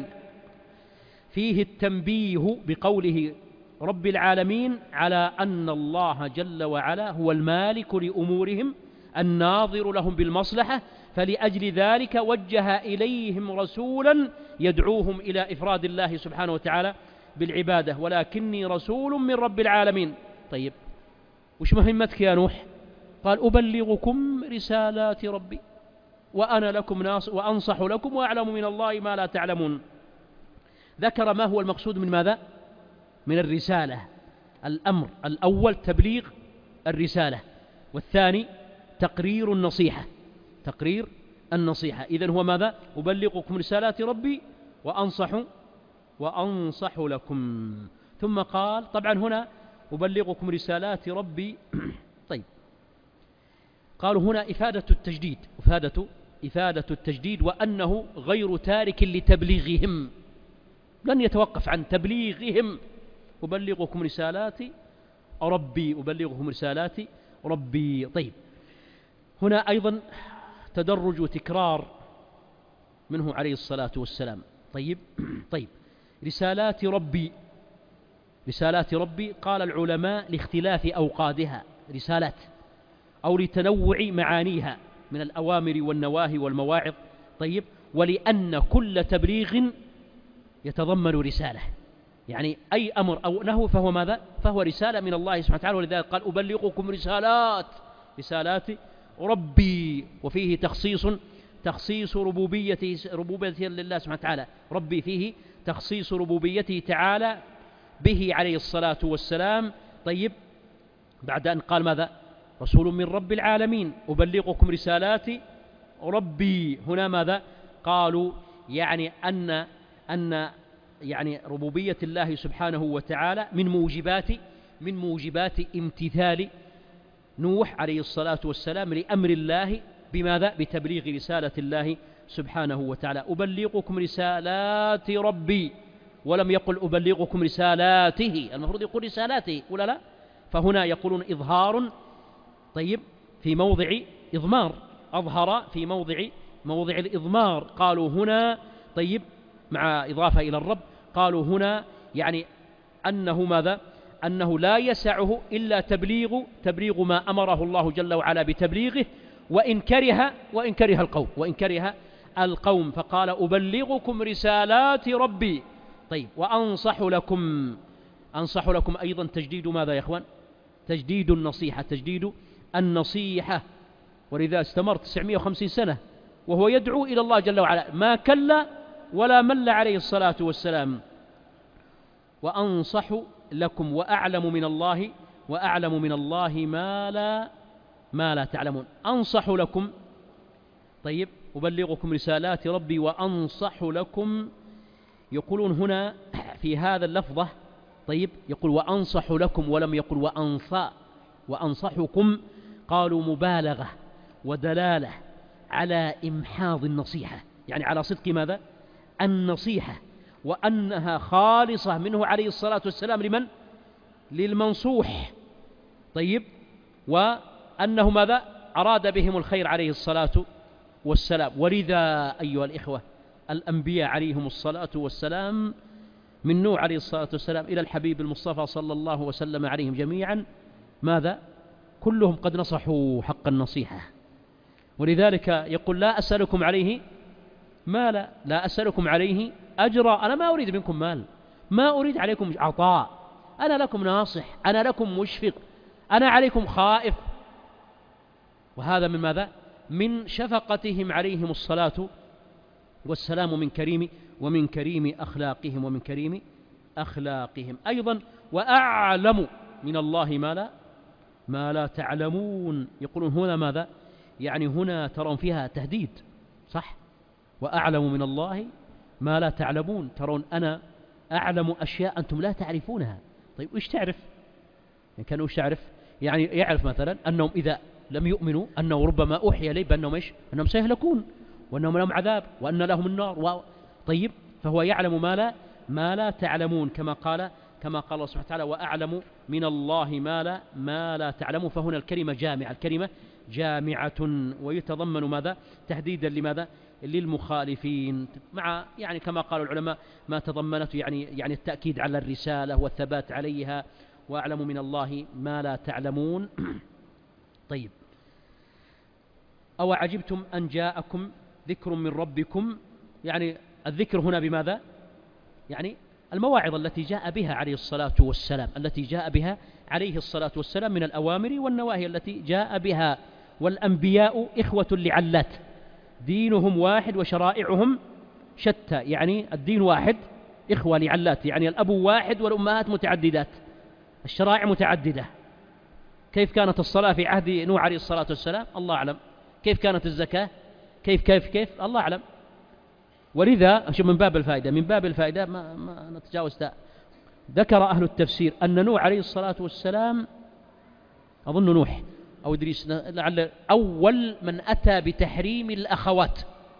فيه التنبيه بقوله رب العالمين على أن الله جل وعلا هو المالك لأمورهم الناظر لهم بالمصلحة، فلأجل ذلك وجه إليهم رسولا يدعوهم إلى إفراد الله سبحانه وتعالى بالعبادة. ولكني رسول من رب العالمين. طيب وش مهمتك يا نوح؟ قال أبلغكم رسالات ربي وأنا لكم ناصح وأنصح لكم وأعلم من الله ما لا تعلمون. ذكر ما هو المقصود من ماذا؟ من الرسالة. الأمر الأول تبليغ الرسالة، والثاني تقرير النصيحة تقرير النصيحة. إذن هو ماذا؟ أبلغكم رسالات ربي وأنصح وأنصح لكم. ثم قال طبعا هنا أبلغكم رسالات ربي طيب قالوا هنا إفادة التجديد إفادة إفادة التجديد وأنه غير تارك لتبليغهم، لن يتوقف عن تبليغهم. أبلغكم رسالات ربي أبلغكم رسالات ربي. طيب هنا أيضا تدرج وتكرار منه عليه الصلاة والسلام. طيب طيب رسالات ربي رسالات ربي قال العلماء لاختلاف أوقادها رسالات أو لتنوع معانيها من الأوامر والنواهي والمواعظ. طيب ولأن كل تبليغ يتضمن رسالة، يعني أي أمر أو نهو فهو ماذا؟ فهو رسالة من الله سبحانه وتعالى. ولذلك قال أبلغكم رسالات رسالات ربي، وفيه تخصيص تخصيص ربوبيته ربوبيته لله سبحانه وتعالى. ربي فيه تخصيص ربوبيته تعالى به عليه الصلاة والسلام. طيب بعد أن قال ماذا؟ رسول من رب العالمين أبلغكم رسالات ربي. هنا ماذا؟ قالوا يعني أن أن يعني ربوبية الله سبحانه وتعالى من موجبات من موجبات امتثال نوح عليه الصلاة والسلام لأمر الله بماذا؟ بتبليغ رسالة الله سبحانه وتعالى. أبلغكم رسالات ربي، ولم يقل أبلغكم رسالاته، المفروض يقول رسالاته ولا لا؟ فهنا يقولون إظهار طيب في موضع إضمار، أظهر في موضع موضع الإضمار. قالوا هنا طيب مع إضافة إلى الرب قالوا هنا يعني أنه ماذا؟ أنه لا يسعه إلا تبليغ تبليغ ما أمره الله جل وعلا بتبليغه، وإن كره وإن كره القوم وإن كره القوم فقال أبلغكم رسالات ربي. طيب وأنصح لكم أنصح لكم أيضا تجديد ماذا يا إخوان؟ تجديد النصيحة تجديد النصيحة. ولذا استمر تسعمائة وخمسين سنة وهو يدعو إلى الله جل وعلا، ما كلا ولا مل عليه الصلاة والسلام. وأنصح لكم وأعلم من الله وأعلم من الله ما لا ما لا تعلمون. أنصح لكم طيب أبلغكم رسالات ربي وأنصح لكم. يقولون هنا في هذا اللفظة طيب يقول وأنصح لكم ولم يقل وأنصى وأنصحكم. قالوا مبالغة ودلالة على إمحاض النصيحة، يعني على صدق ماذا؟ النصيحة، وأنها خالصة منه عليه الصلاة والسلام لمن؟ للمنصوح. طيب وأنه ماذا؟ أراد بهم الخير عليه الصلاة والسلام. ولذا أيها الإخوة الأنبياء عليهم الصلاة والسلام من نوح عليه الصلاة والسلام إلى الحبيب المصطفى صلى الله وسلم عليهم جميعا ماذا؟ كلهم قد نصحوا حق النصيحة. ولذلك يقول لا أسألكم عليه مالا لا أسألكم عليه أجرا، أنا ما أريد منكم مال، ما أريد عليكم عطاء، أنا لكم ناصح، أنا لكم مشفق، أنا عليكم خائف. وهذا من ماذا؟ من شفقتهم عليهم الصلاة والسلام من كريم ومن كريم أخلاقهم ومن كريم أخلاقهم أيضا. وأعلم من الله ما لا ما لا تعلمون. يقولون هنا ماذا؟ يعني هنا ترون فيها تهديد، صح؟ وأعلم من الله ما لا تعلمون، ترون أنا أعلم أشياء أنتم لا تعرفونها. طيب وإيش تعرف؟ يعني كانوا إيش تعرف؟ يعني يعرف مثلا أنهم إذا لم يؤمنوا أنه ربما أوحي إليه بأنهم إيش؟ أنهم سيهلكون وأنهم لهم عذاب وأن لهم النار و... طيب فهو يعلم ما لا ما لا تعلمون، كما قال كما قال الله سبحانه وتعالى وأعلم من الله ما لا ما لا تعلمون. فهنا الكلمة جامعة، الكلمة جامعة ويتضمن ماذا؟ تهديدا لماذا؟ للمخالفين، مع يعني كما قال العلماء ما تضمنته يعني يعني التأكيد على الرسالة والثبات عليها. وأعلم من الله ما لا تعلمون. طيب أو عجبتم أن جاءكم ذكر من ربكم، يعني الذكر هنا بماذا؟ يعني المواعظ التي جاء بها عليه الصلاة والسلام، التي جاء بها عليه الصلاة والسلام من الأوامر والنواهي التي جاء بها. والأنبياء إخوة لعلات، دينهم واحد وشرائعهم شتى، يعني الدين واحد إخوة لعلات، يعني الأب واحد والأمهات متعددات، الشرائع متعددة. كيف كانت الصلاة في عهد نوح عليه الصلاة والسلام؟ الله أعلم. كيف كانت الزكاة؟ كيف كيف كيف الله أعلم. ولذا شوف من باب الفائدة من باب الفائدة ما, ما نتجاوز ده. ذكر أهل التفسير أن نوح عليه الصلاة والسلام، أظن نوح أو إدريس لعل أول من أتى بتحريم الأخوات.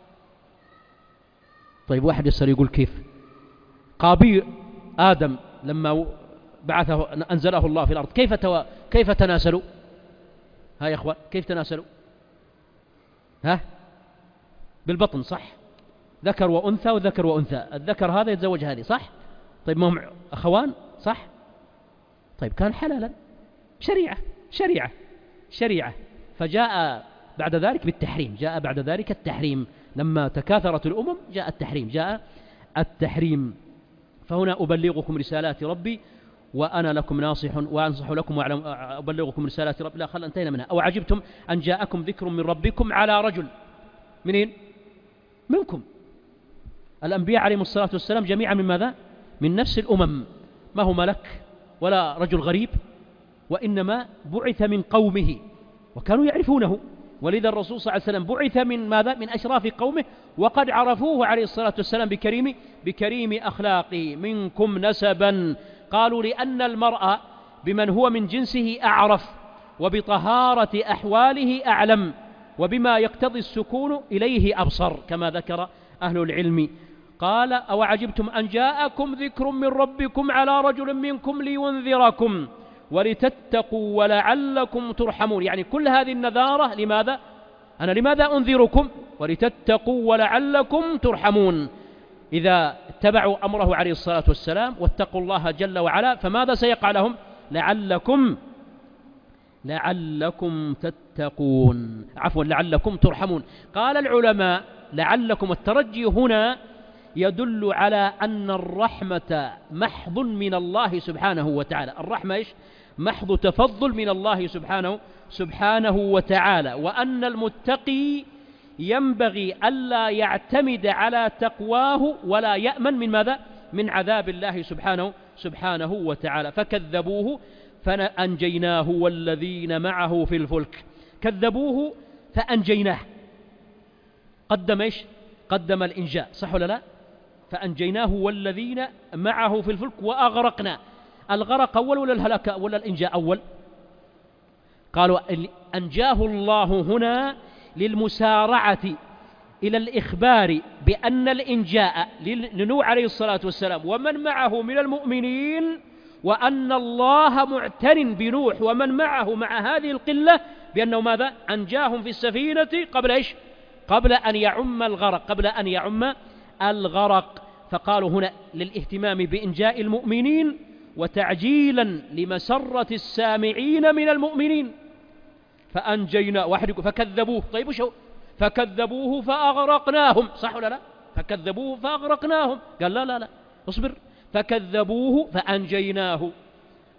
طيب واحد يسأل يقول كيف؟ قابيل آدم لما بعثه أنزله الله في الأرض كيف تو... كيف تناسلوا؟ ها يا أخوان كيف تناسلوا؟ ها بالبطن، صح؟ ذكر وأنثى وذكر وأنثى، الذكر هذا يتزوج هذه، صح؟ طيب ما هم أخوان، صح؟ طيب كان حلالا، شريعة شريعة شريعة. فجاء بعد ذلك بالتحريم، جاء بعد ذلك التحريم لما تكاثرت الأمم جاء التحريم جاء التحريم. فهنا أبلغكم رسالات ربي وأنا لكم ناصح وأنصح لكم وأبلغكم رسالات ربي. لا خل انتهينا منها. أو عجبتم أن جاءكم ذكر من ربكم على رجل منين؟ منكم. الأنبياء عليهم الصلاة والسلام جميعا من ماذا؟ من نفس الأمم، ما هو ملك ولا رجل غريب، وإنما بعث من قومه وكانوا يعرفونه. ولذا الرسول صلى الله عليه وسلم بعث من ماذا؟ من أشراف قومه، وقد عرفوه عليه الصلاة والسلام بكريم بكريم أخلاقه. منكم نسبا، قالوا لأن المرء بمن هو من جنسه أعرف، وبطهارة أحواله أعلم، وبما يقتضي السكون إليه أبصر، كما ذكر أهل العلم. قال أو عجبتم أن جاءكم ذكر من ربكم على رجل منكم لينذركم ولتتقوا ولعلكم ترحمون. يعني كل هذه النذارة لماذا؟ أنا لماذا أنذركم؟ ولتتقوا ولعلكم ترحمون. إذا اتبعوا أمره عليه الصلاة والسلام واتقوا الله جل وعلا فماذا سيقع لهم؟ لعلكم لعلكم تتقون، عفوا لعلكم ترحمون. قال العلماء لعلكم الترجي هنا يدل على أن الرحمة محض من الله سبحانه وتعالى. الرحمة إيش؟ محض تفضل من الله سبحانه سبحانه وتعالى، وأن المتقي ينبغي ألا يعتمد على تقواه ولا يأمن من ماذا؟ من عذاب الله سبحانه سبحانه وتعالى. فكذبوه فأنجيناه والذين معه في الفلك. كذبوه فأنجيناه، قدم إيش؟ قدم الإنجاء، صح ولا لا؟ فأنجيناه والذين معه في الفلك وأغرقنا. الغرق أول ولا الهلاك ولا الإنجاء أول؟ قالوا أنجاه الله هنا للمسارعة إلى الإخبار بأن الإنجاء لنوح عليه الصلاة والسلام ومن معه من المؤمنين، وأن الله معتن بنوح ومن معه مع هذه القلة بأنه ماذا؟ أنجاهم في السفينة قبل إيش؟ قبل أن يعم الغرق قبل أن يعم الغرق. فقالوا هنا للاهتمام بإنجاء المؤمنين وتعجيلا لمسرة السامعين من المؤمنين. فأنجينا واحد يقول فكذبوه، طيب وشو؟ فكذبوه فأغرقناهم، صح ولا لا؟ فكذبوه فأغرقناهم. قال لا لا لا اصبر، فكذبوه فأنجيناه.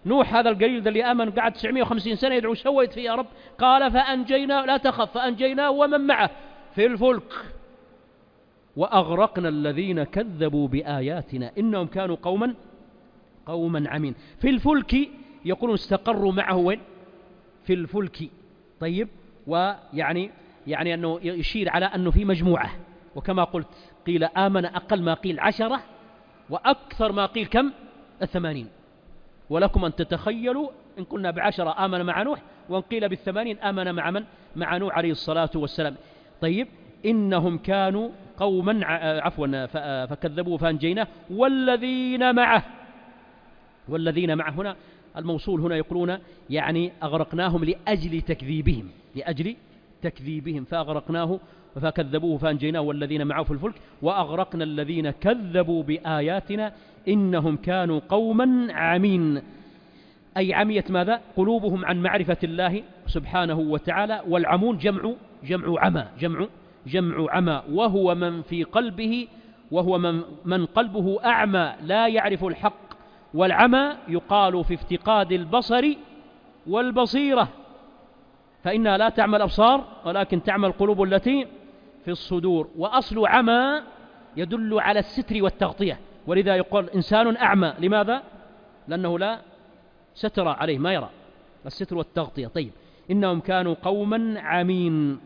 نوح هذا القليل اللي آمن قعد تسعمائة وخمسين سنة يدعو سويت فيه يا رب؟ قال فأنجينا لا تخف فأنجيناه ومن معه في الفلك وأغرقنا الذين كذبوا بآياتنا إنهم كانوا قوما قوما عمين. في الفلك يقولون استقروا معه وين؟ في الفلك. طيب، ويعني يعني أنه يشير على أنه في مجموعة، وكما قلت قيل آمن أقل ما قيل عشرة وأكثر ما قيل كم؟ الثمانين. ولكم أن تتخيلوا إن قلنا بعشرة آمن مع نوح، وإن قيل بالثمانين آمن مع من؟ مع نوح عليه الصلاة والسلام. طيب، إنهم كانوا قوما عفوا فكذبوا فأنجيناه والذين معه. والذين معه هنا الموصول هنا يقولون يعني أغرقناهم لأجل تكذيبهم لأجل تكذيبهم فأغرقناه فكذبوه فأنجيناه والذين معه في الفلك وأغرقنا الذين كذبوا بآياتنا إنهم كانوا قوما عمين. أي عميت ماذا؟ قلوبهم عن معرفة الله سبحانه وتعالى. والعمون جمع جمع عمى جمع جمع عمى وهو من في قلبه وهو من, من قلبه أعمى لا يعرف الحق. والعمى يقال في افتقاد البصر والبصيرة، فإنها لا تعمى الأبصار ولكن تعمى القلوب التي في الصدور. وأصل عمى يدل على الستر والتغطية، ولذا يقول إنسان أعمى. لماذا؟ لأنه لا ستر عليه، ما يرى، الستر والتغطية. طيب، إنهم كانوا قوما عمين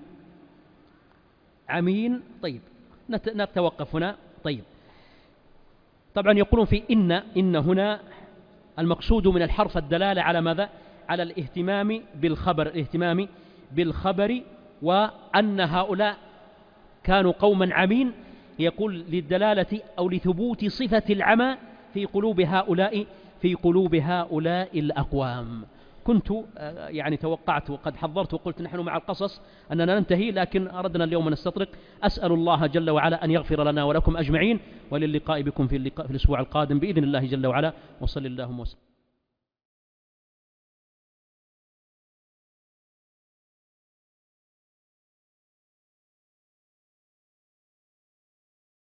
عمين. طيب، نتوقف هنا. طيب، طبعا يقولون في إن إن هنا المقصود من الحرف الدلالة على ماذا؟ على الاهتمام بالخبر الاهتمام بالخبر وأن هؤلاء كانوا قوما عمين، يقول للدلالة أو لثبوت صفة العمى في قلوب هؤلاء في قلوب هؤلاء الأقوام. كنت يعني توقعت وقد حضرت وقلت نحن مع القصص أننا ننتهي، لكن أردنا اليوم نستطرق. أسأل الله جل وعلا أن يغفر لنا ولكم أجمعين، وللقاء بكم في, اللقاء في الأسبوع القادم بإذن الله جل وعلا. وصل اللهم وسلم.